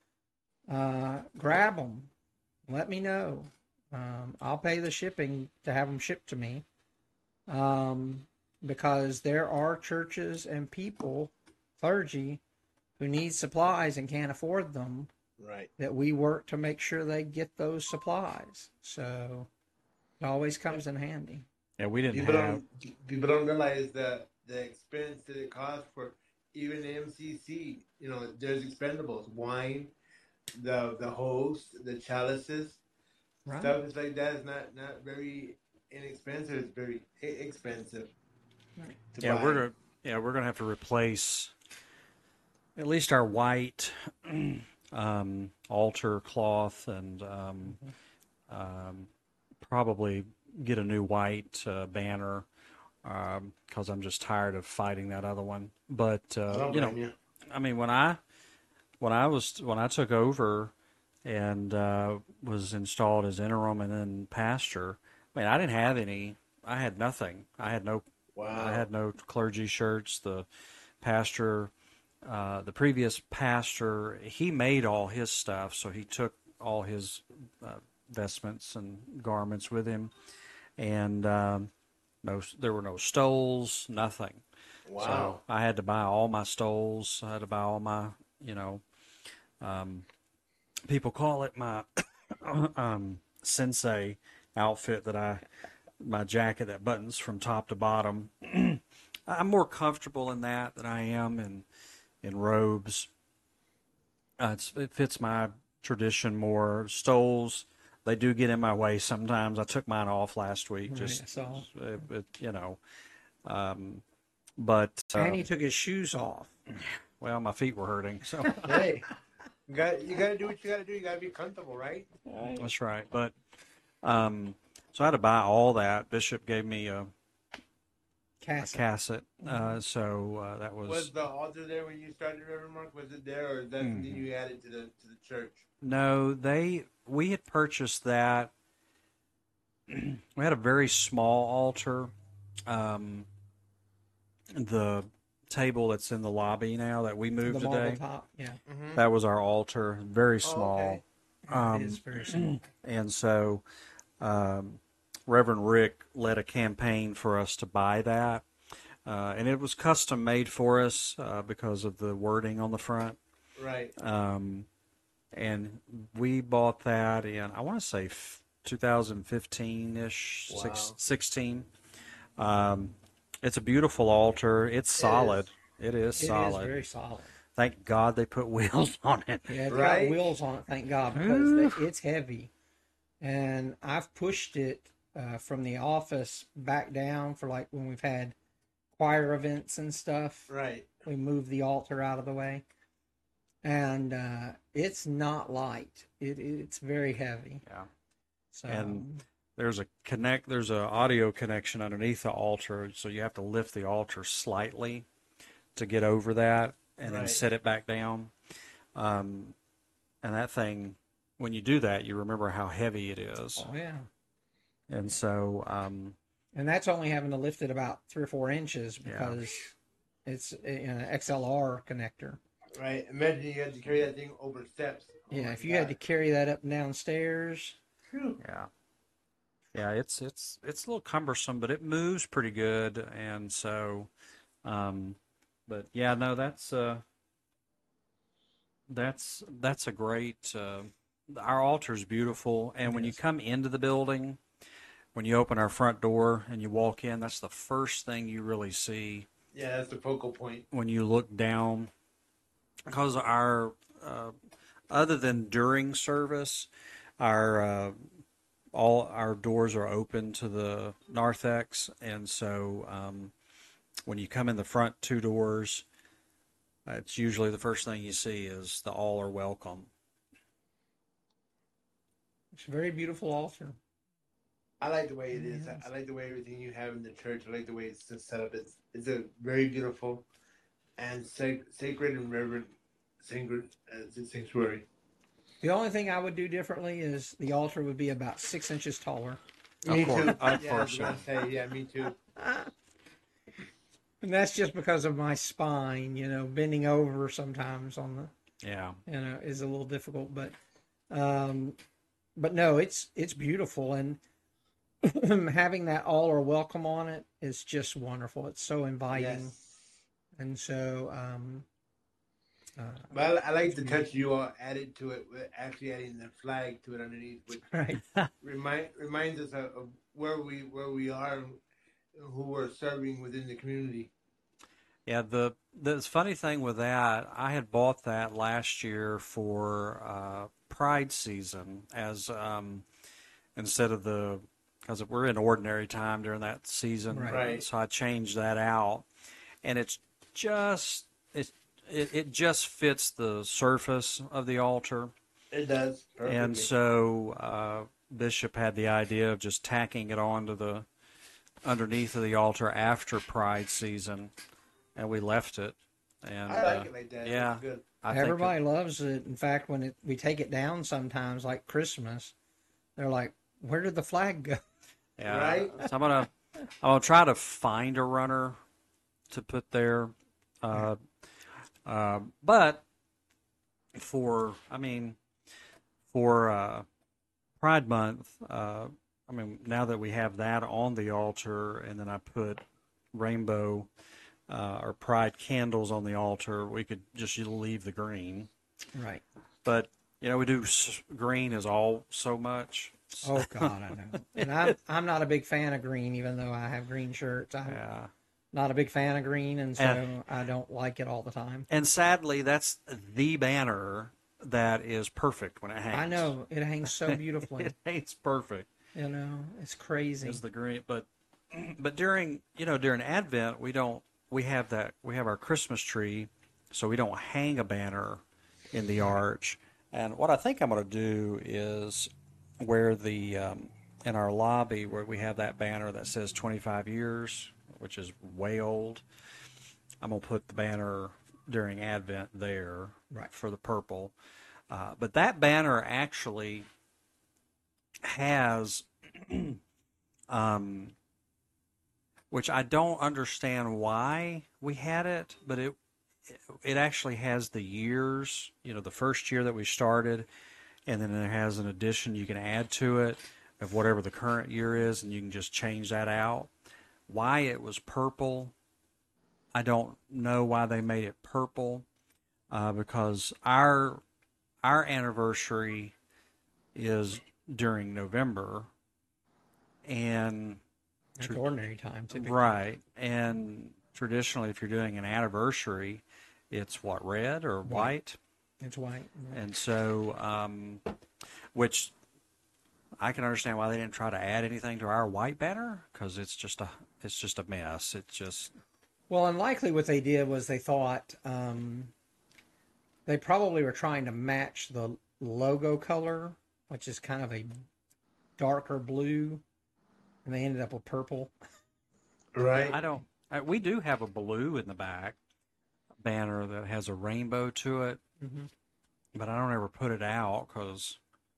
S2: grab them. Let me know. I'll pay the shipping to have them shipped to me, because there are churches and people, clergy, who need supplies and can't afford them,
S4: Right.
S2: that we work to make sure they get those supplies. So it always comes in handy.
S3: Yeah, we didn't
S4: People
S3: have.
S4: don't realize the expense that it costs for even the MCC. There's expendables, wine, the host, the chalices,
S2: Right.
S4: stuff like that is not very inexpensive. It's very expensive. To
S3: Yeah,
S4: buy.
S3: we're gonna have to replace at least our white altar cloth, and probably get a new white banner, because I'm just tired of fighting that other one. But
S4: I don't blame you.
S3: I mean, when I took over and was installed as interim and then pastor, I mean, I didn't have any. I had nothing. I had no clergy shirts. The pastor, the previous pastor, he made all his stuff, so he took all his vestments and garments with him, and there were no stoles, nothing.
S4: Wow.
S3: So I had to buy all my stoles. I had to buy all my, people call it my sensei outfit, my jacket that buttons from top to bottom. I'm more comfortable in that than I am in robes. It fits my tradition more. Stoles, they do get in my way sometimes. I took mine off last week.
S2: Right,
S3: Just,
S2: I saw.
S3: But
S2: And he took his shoes off.
S3: well, my feet were hurting, so
S4: Hey, you got to do what you got to do. You got to be comfortable, right?
S3: that's right. But so I had to buy all that. Bishop gave me a casset, so that
S4: Was the altar there when you started, Reverend Mark? Was it there, or is that something you added to the church?
S3: No, we had purchased that. We had a very small altar. The table that's in the lobby now that we moved
S2: The marble
S3: today,
S2: top, yeah.
S3: that was our altar, very small.
S4: okay.
S2: It is very small.
S3: And so Reverend Rick led a campaign for us to buy that. And it was custom made for us because of the wording on the front.
S4: Right.
S3: And we bought that in, I want to say 2015-ish,
S4: Wow.
S3: 16. It's a beautiful altar. It's solid. It is solid.
S2: It is very solid.
S3: Thank God they put wheels on it.
S2: Yeah, it's
S4: Right.
S2: got wheels on it, thank God, because it's heavy. And I've pushed it from the office back down for like when we've had choir events and stuff.
S4: Right.
S2: We moved the altar out of the way. And it's not light. It's very heavy.
S3: Yeah.
S2: So,
S3: And there's an audio connection underneath the altar, so you have to lift the altar slightly to get over that and then
S4: Right.
S3: set it back down. And that thing, when you do that, you remember how heavy it is.
S2: oh yeah.
S3: And so,
S2: And that's only having to lift it about 3 or 4 inches because it's an XLR connector.
S4: Right. Imagine you had to carry that thing over steps. Oh
S2: Yeah,
S4: my
S2: if you had to
S4: God.
S2: carry that up and down stairs,
S3: yeah, it's a little cumbersome, but it moves pretty good. And so, but But yeah, no, that's a great. Our altar's beautiful, and when you come into the building, when you open our front door and you walk in, that's the first thing you really see.
S4: Yeah, that's the focal point.
S3: When you look down, because our other than during service, our all our doors are open to the narthex, and so when you come in the front two doors, it's usually the first thing you see is the all are welcome.
S2: It's a very beautiful altar.
S4: I like the way it is. I like the way everything you have in the church. I like the way it's just set up. It's a very beautiful and sacred and reverent sanctuary.
S2: The only thing I would do differently is the altar would be about 6 inches taller.
S4: Me
S3: course,
S4: too.
S3: of
S4: Yeah, I
S3: course,
S4: was gonna say, yeah, me too.
S2: And that's just because of my spine, bending over sometimes on the,
S3: Yeah.
S2: is a little difficult, but no, it's beautiful. And having that all are welcome on it is just wonderful. It's so inviting.
S4: Yes.
S2: And so,
S4: But I like the touch you all added to it, with actually adding the flag to it underneath, which
S2: right.
S4: reminds us of where we are, and who we're serving within the community.
S3: Yeah, the funny thing with that, I had bought that last year for Pride season as instead of because we're in ordinary time during that season,
S2: Right.
S3: so I changed that out, and it just fits the surface of the altar.
S4: It does perfectly.
S3: And so Bishop had the idea of just tacking it onto the underneath of the altar after Pride season, and we left it. And
S4: I like it like that.
S3: yeah,
S4: It's good.
S3: I think
S2: Everybody loves it. In fact, when we take it down sometimes, like Christmas, they're like, "Where did the flag go?"
S3: yeah.
S4: Right?
S3: So I'm gonna try to find a runner to put there, but for Pride Month, now that we have that on the altar, and then I put rainbow or pride candles on the altar, we could just leave the green.
S2: Right.
S3: But we do green is all so much.
S2: Oh God, I know. And I'm not a big fan of green, even though I have green shirts. I'm
S3: Yeah.
S2: not a big fan of green, and so I don't like it all the time.
S3: And sadly, that's the banner that is perfect when it hangs.
S2: I know it hangs so beautifully.
S3: It hangs perfect.
S2: It's crazy.
S3: Is the green, but during Advent we have our Christmas tree, so we don't hang a banner in the arch. And what I think I'm going to do is where the in our lobby where we have that banner that says 25 years, which is way old, I'm going to put the banner during Advent there for the purple. But that banner actually has which I don't understand why we had it, but it actually has the years, the first year that we started, and then it has an addition you can add to it of whatever the current year is, and you can just change that out. Why it was purple, I don't know why they made it purple, because our anniversary is during November, and
S2: It's ordinary time, typically.
S3: right, and traditionally, if you're doing an anniversary, it's what, red or white?
S2: It's white.
S3: And so, which I can understand why they didn't try to add anything to our white banner, because it's just a mess. It's just
S2: Well, and likely what they did was they thought they probably were trying to match the logo color, which is kind of a darker blue, and they ended up with purple.
S4: Right.
S3: we do have a blue in the back banner that has a rainbow to it, but I don't ever put it out because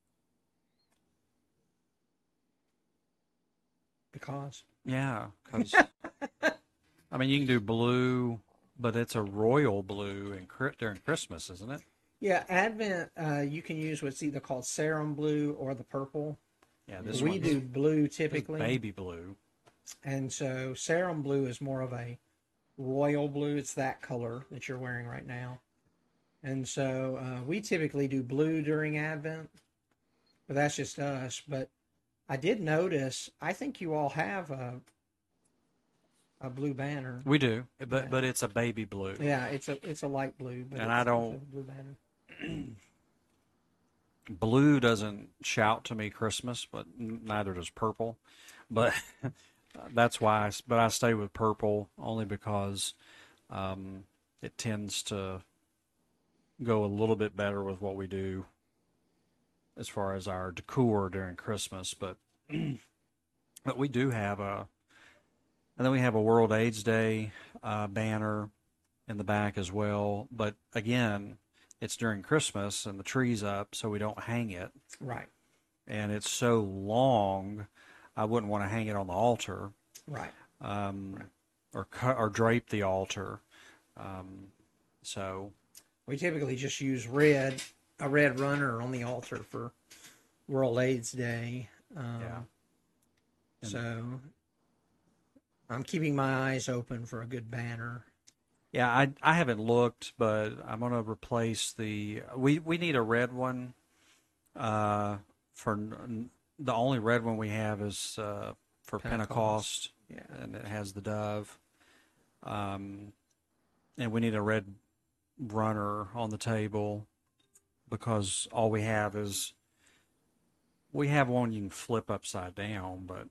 S3: you can do blue, but it's a royal blue during Christmas, isn't it?
S2: Yeah, Advent, you can use what's either called serum blue or the purple.
S3: Yeah, this
S2: We
S3: one's
S2: do blue typically.
S3: baby blue.
S2: And so serum blue is more of a royal blue. It's that color that you're wearing right now. And so we typically do blue during Advent, but that's just us. But I did notice, I think you all have a blue banner.
S3: We do, but it's a baby blue.
S2: Yeah, it's a light blue. But
S3: And
S2: it's
S3: I don't-
S2: a blue banner.
S3: Blue doesn't shout to me Christmas, but neither does purple. But that's why. But I stay with purple only because it tends to go a little bit better with what we do as far as our decor during Christmas. But we do have and then we have a World AIDS Day banner in the back as well. But again, it's during Christmas and the tree's up, so we don't hang it.
S2: Right,
S3: And it's so long, I wouldn't want to hang it on the altar,
S2: right.
S3: or drape the altar. So
S2: We typically just use a red runner on the altar for World AIDS Day.
S3: yeah,
S2: So I'm keeping my eyes open for a good banner.
S3: yeah. I haven't looked, but I'm going to replace we need a red one. The only red one we have is for Pentecost.
S2: Yeah.
S3: And it has the dove. And we need a red runner on the table because all we have one you can flip upside down, but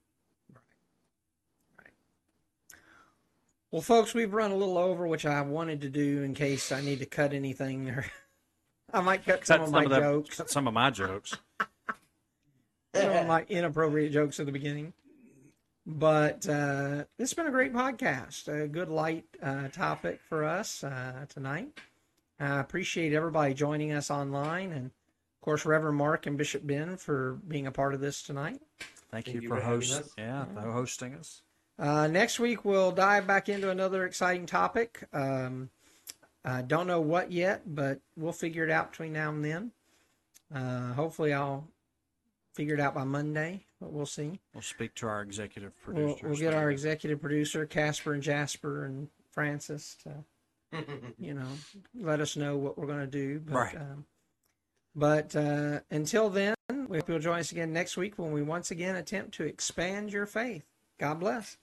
S2: Well, folks, we've run a little over, which I wanted to do in case I need to cut anything there. I might cut some of my jokes,
S3: Some of my jokes.
S2: some of my inappropriate jokes at the beginning. But this has been a great podcast, a good light topic for us tonight. I appreciate everybody joining us online, and of course, Reverend Mark and Bishop Ben for being a part of this tonight.
S3: Thank
S4: Thank
S3: you
S4: you
S3: for
S4: for having us.
S3: hosting us.
S2: Next week, we'll dive back into another exciting topic. I don't know what yet, but we'll figure it out between now and then. Hopefully, I'll figure it out by Monday, but we'll see.
S3: We'll speak to our executive producers.
S2: We'll get our executive producer, Casper and Jasper and Francis, to let us know what we're going to do. But,
S3: Right.
S2: But until then, we hope you'll join us again next week when we once again attempt to expand your faith. God bless.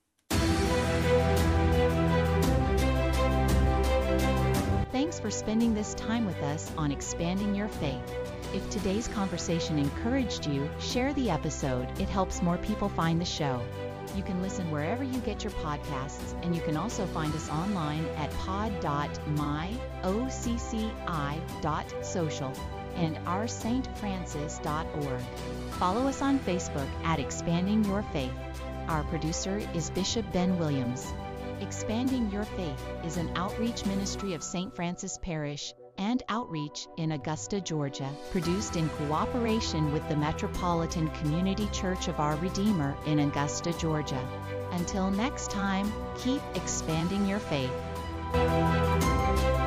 S1: Thanks for spending this time with us on Expanding Your Faith. If today's conversation encouraged you, share the episode. It helps more people find the show. You can listen wherever you get your podcasts, and you can also find us online at pod.myocci.social and ourstfrancis.org. Follow us on Facebook at Expanding Your Faith. Our producer is Bishop Ben Williams. Expanding Your Faith is an outreach ministry of St. Francis Parish and Outreach in Augusta, Georgia, produced in cooperation with the Metropolitan Community Church of Our Redeemer in Augusta, Georgia. Until next time, keep expanding your faith.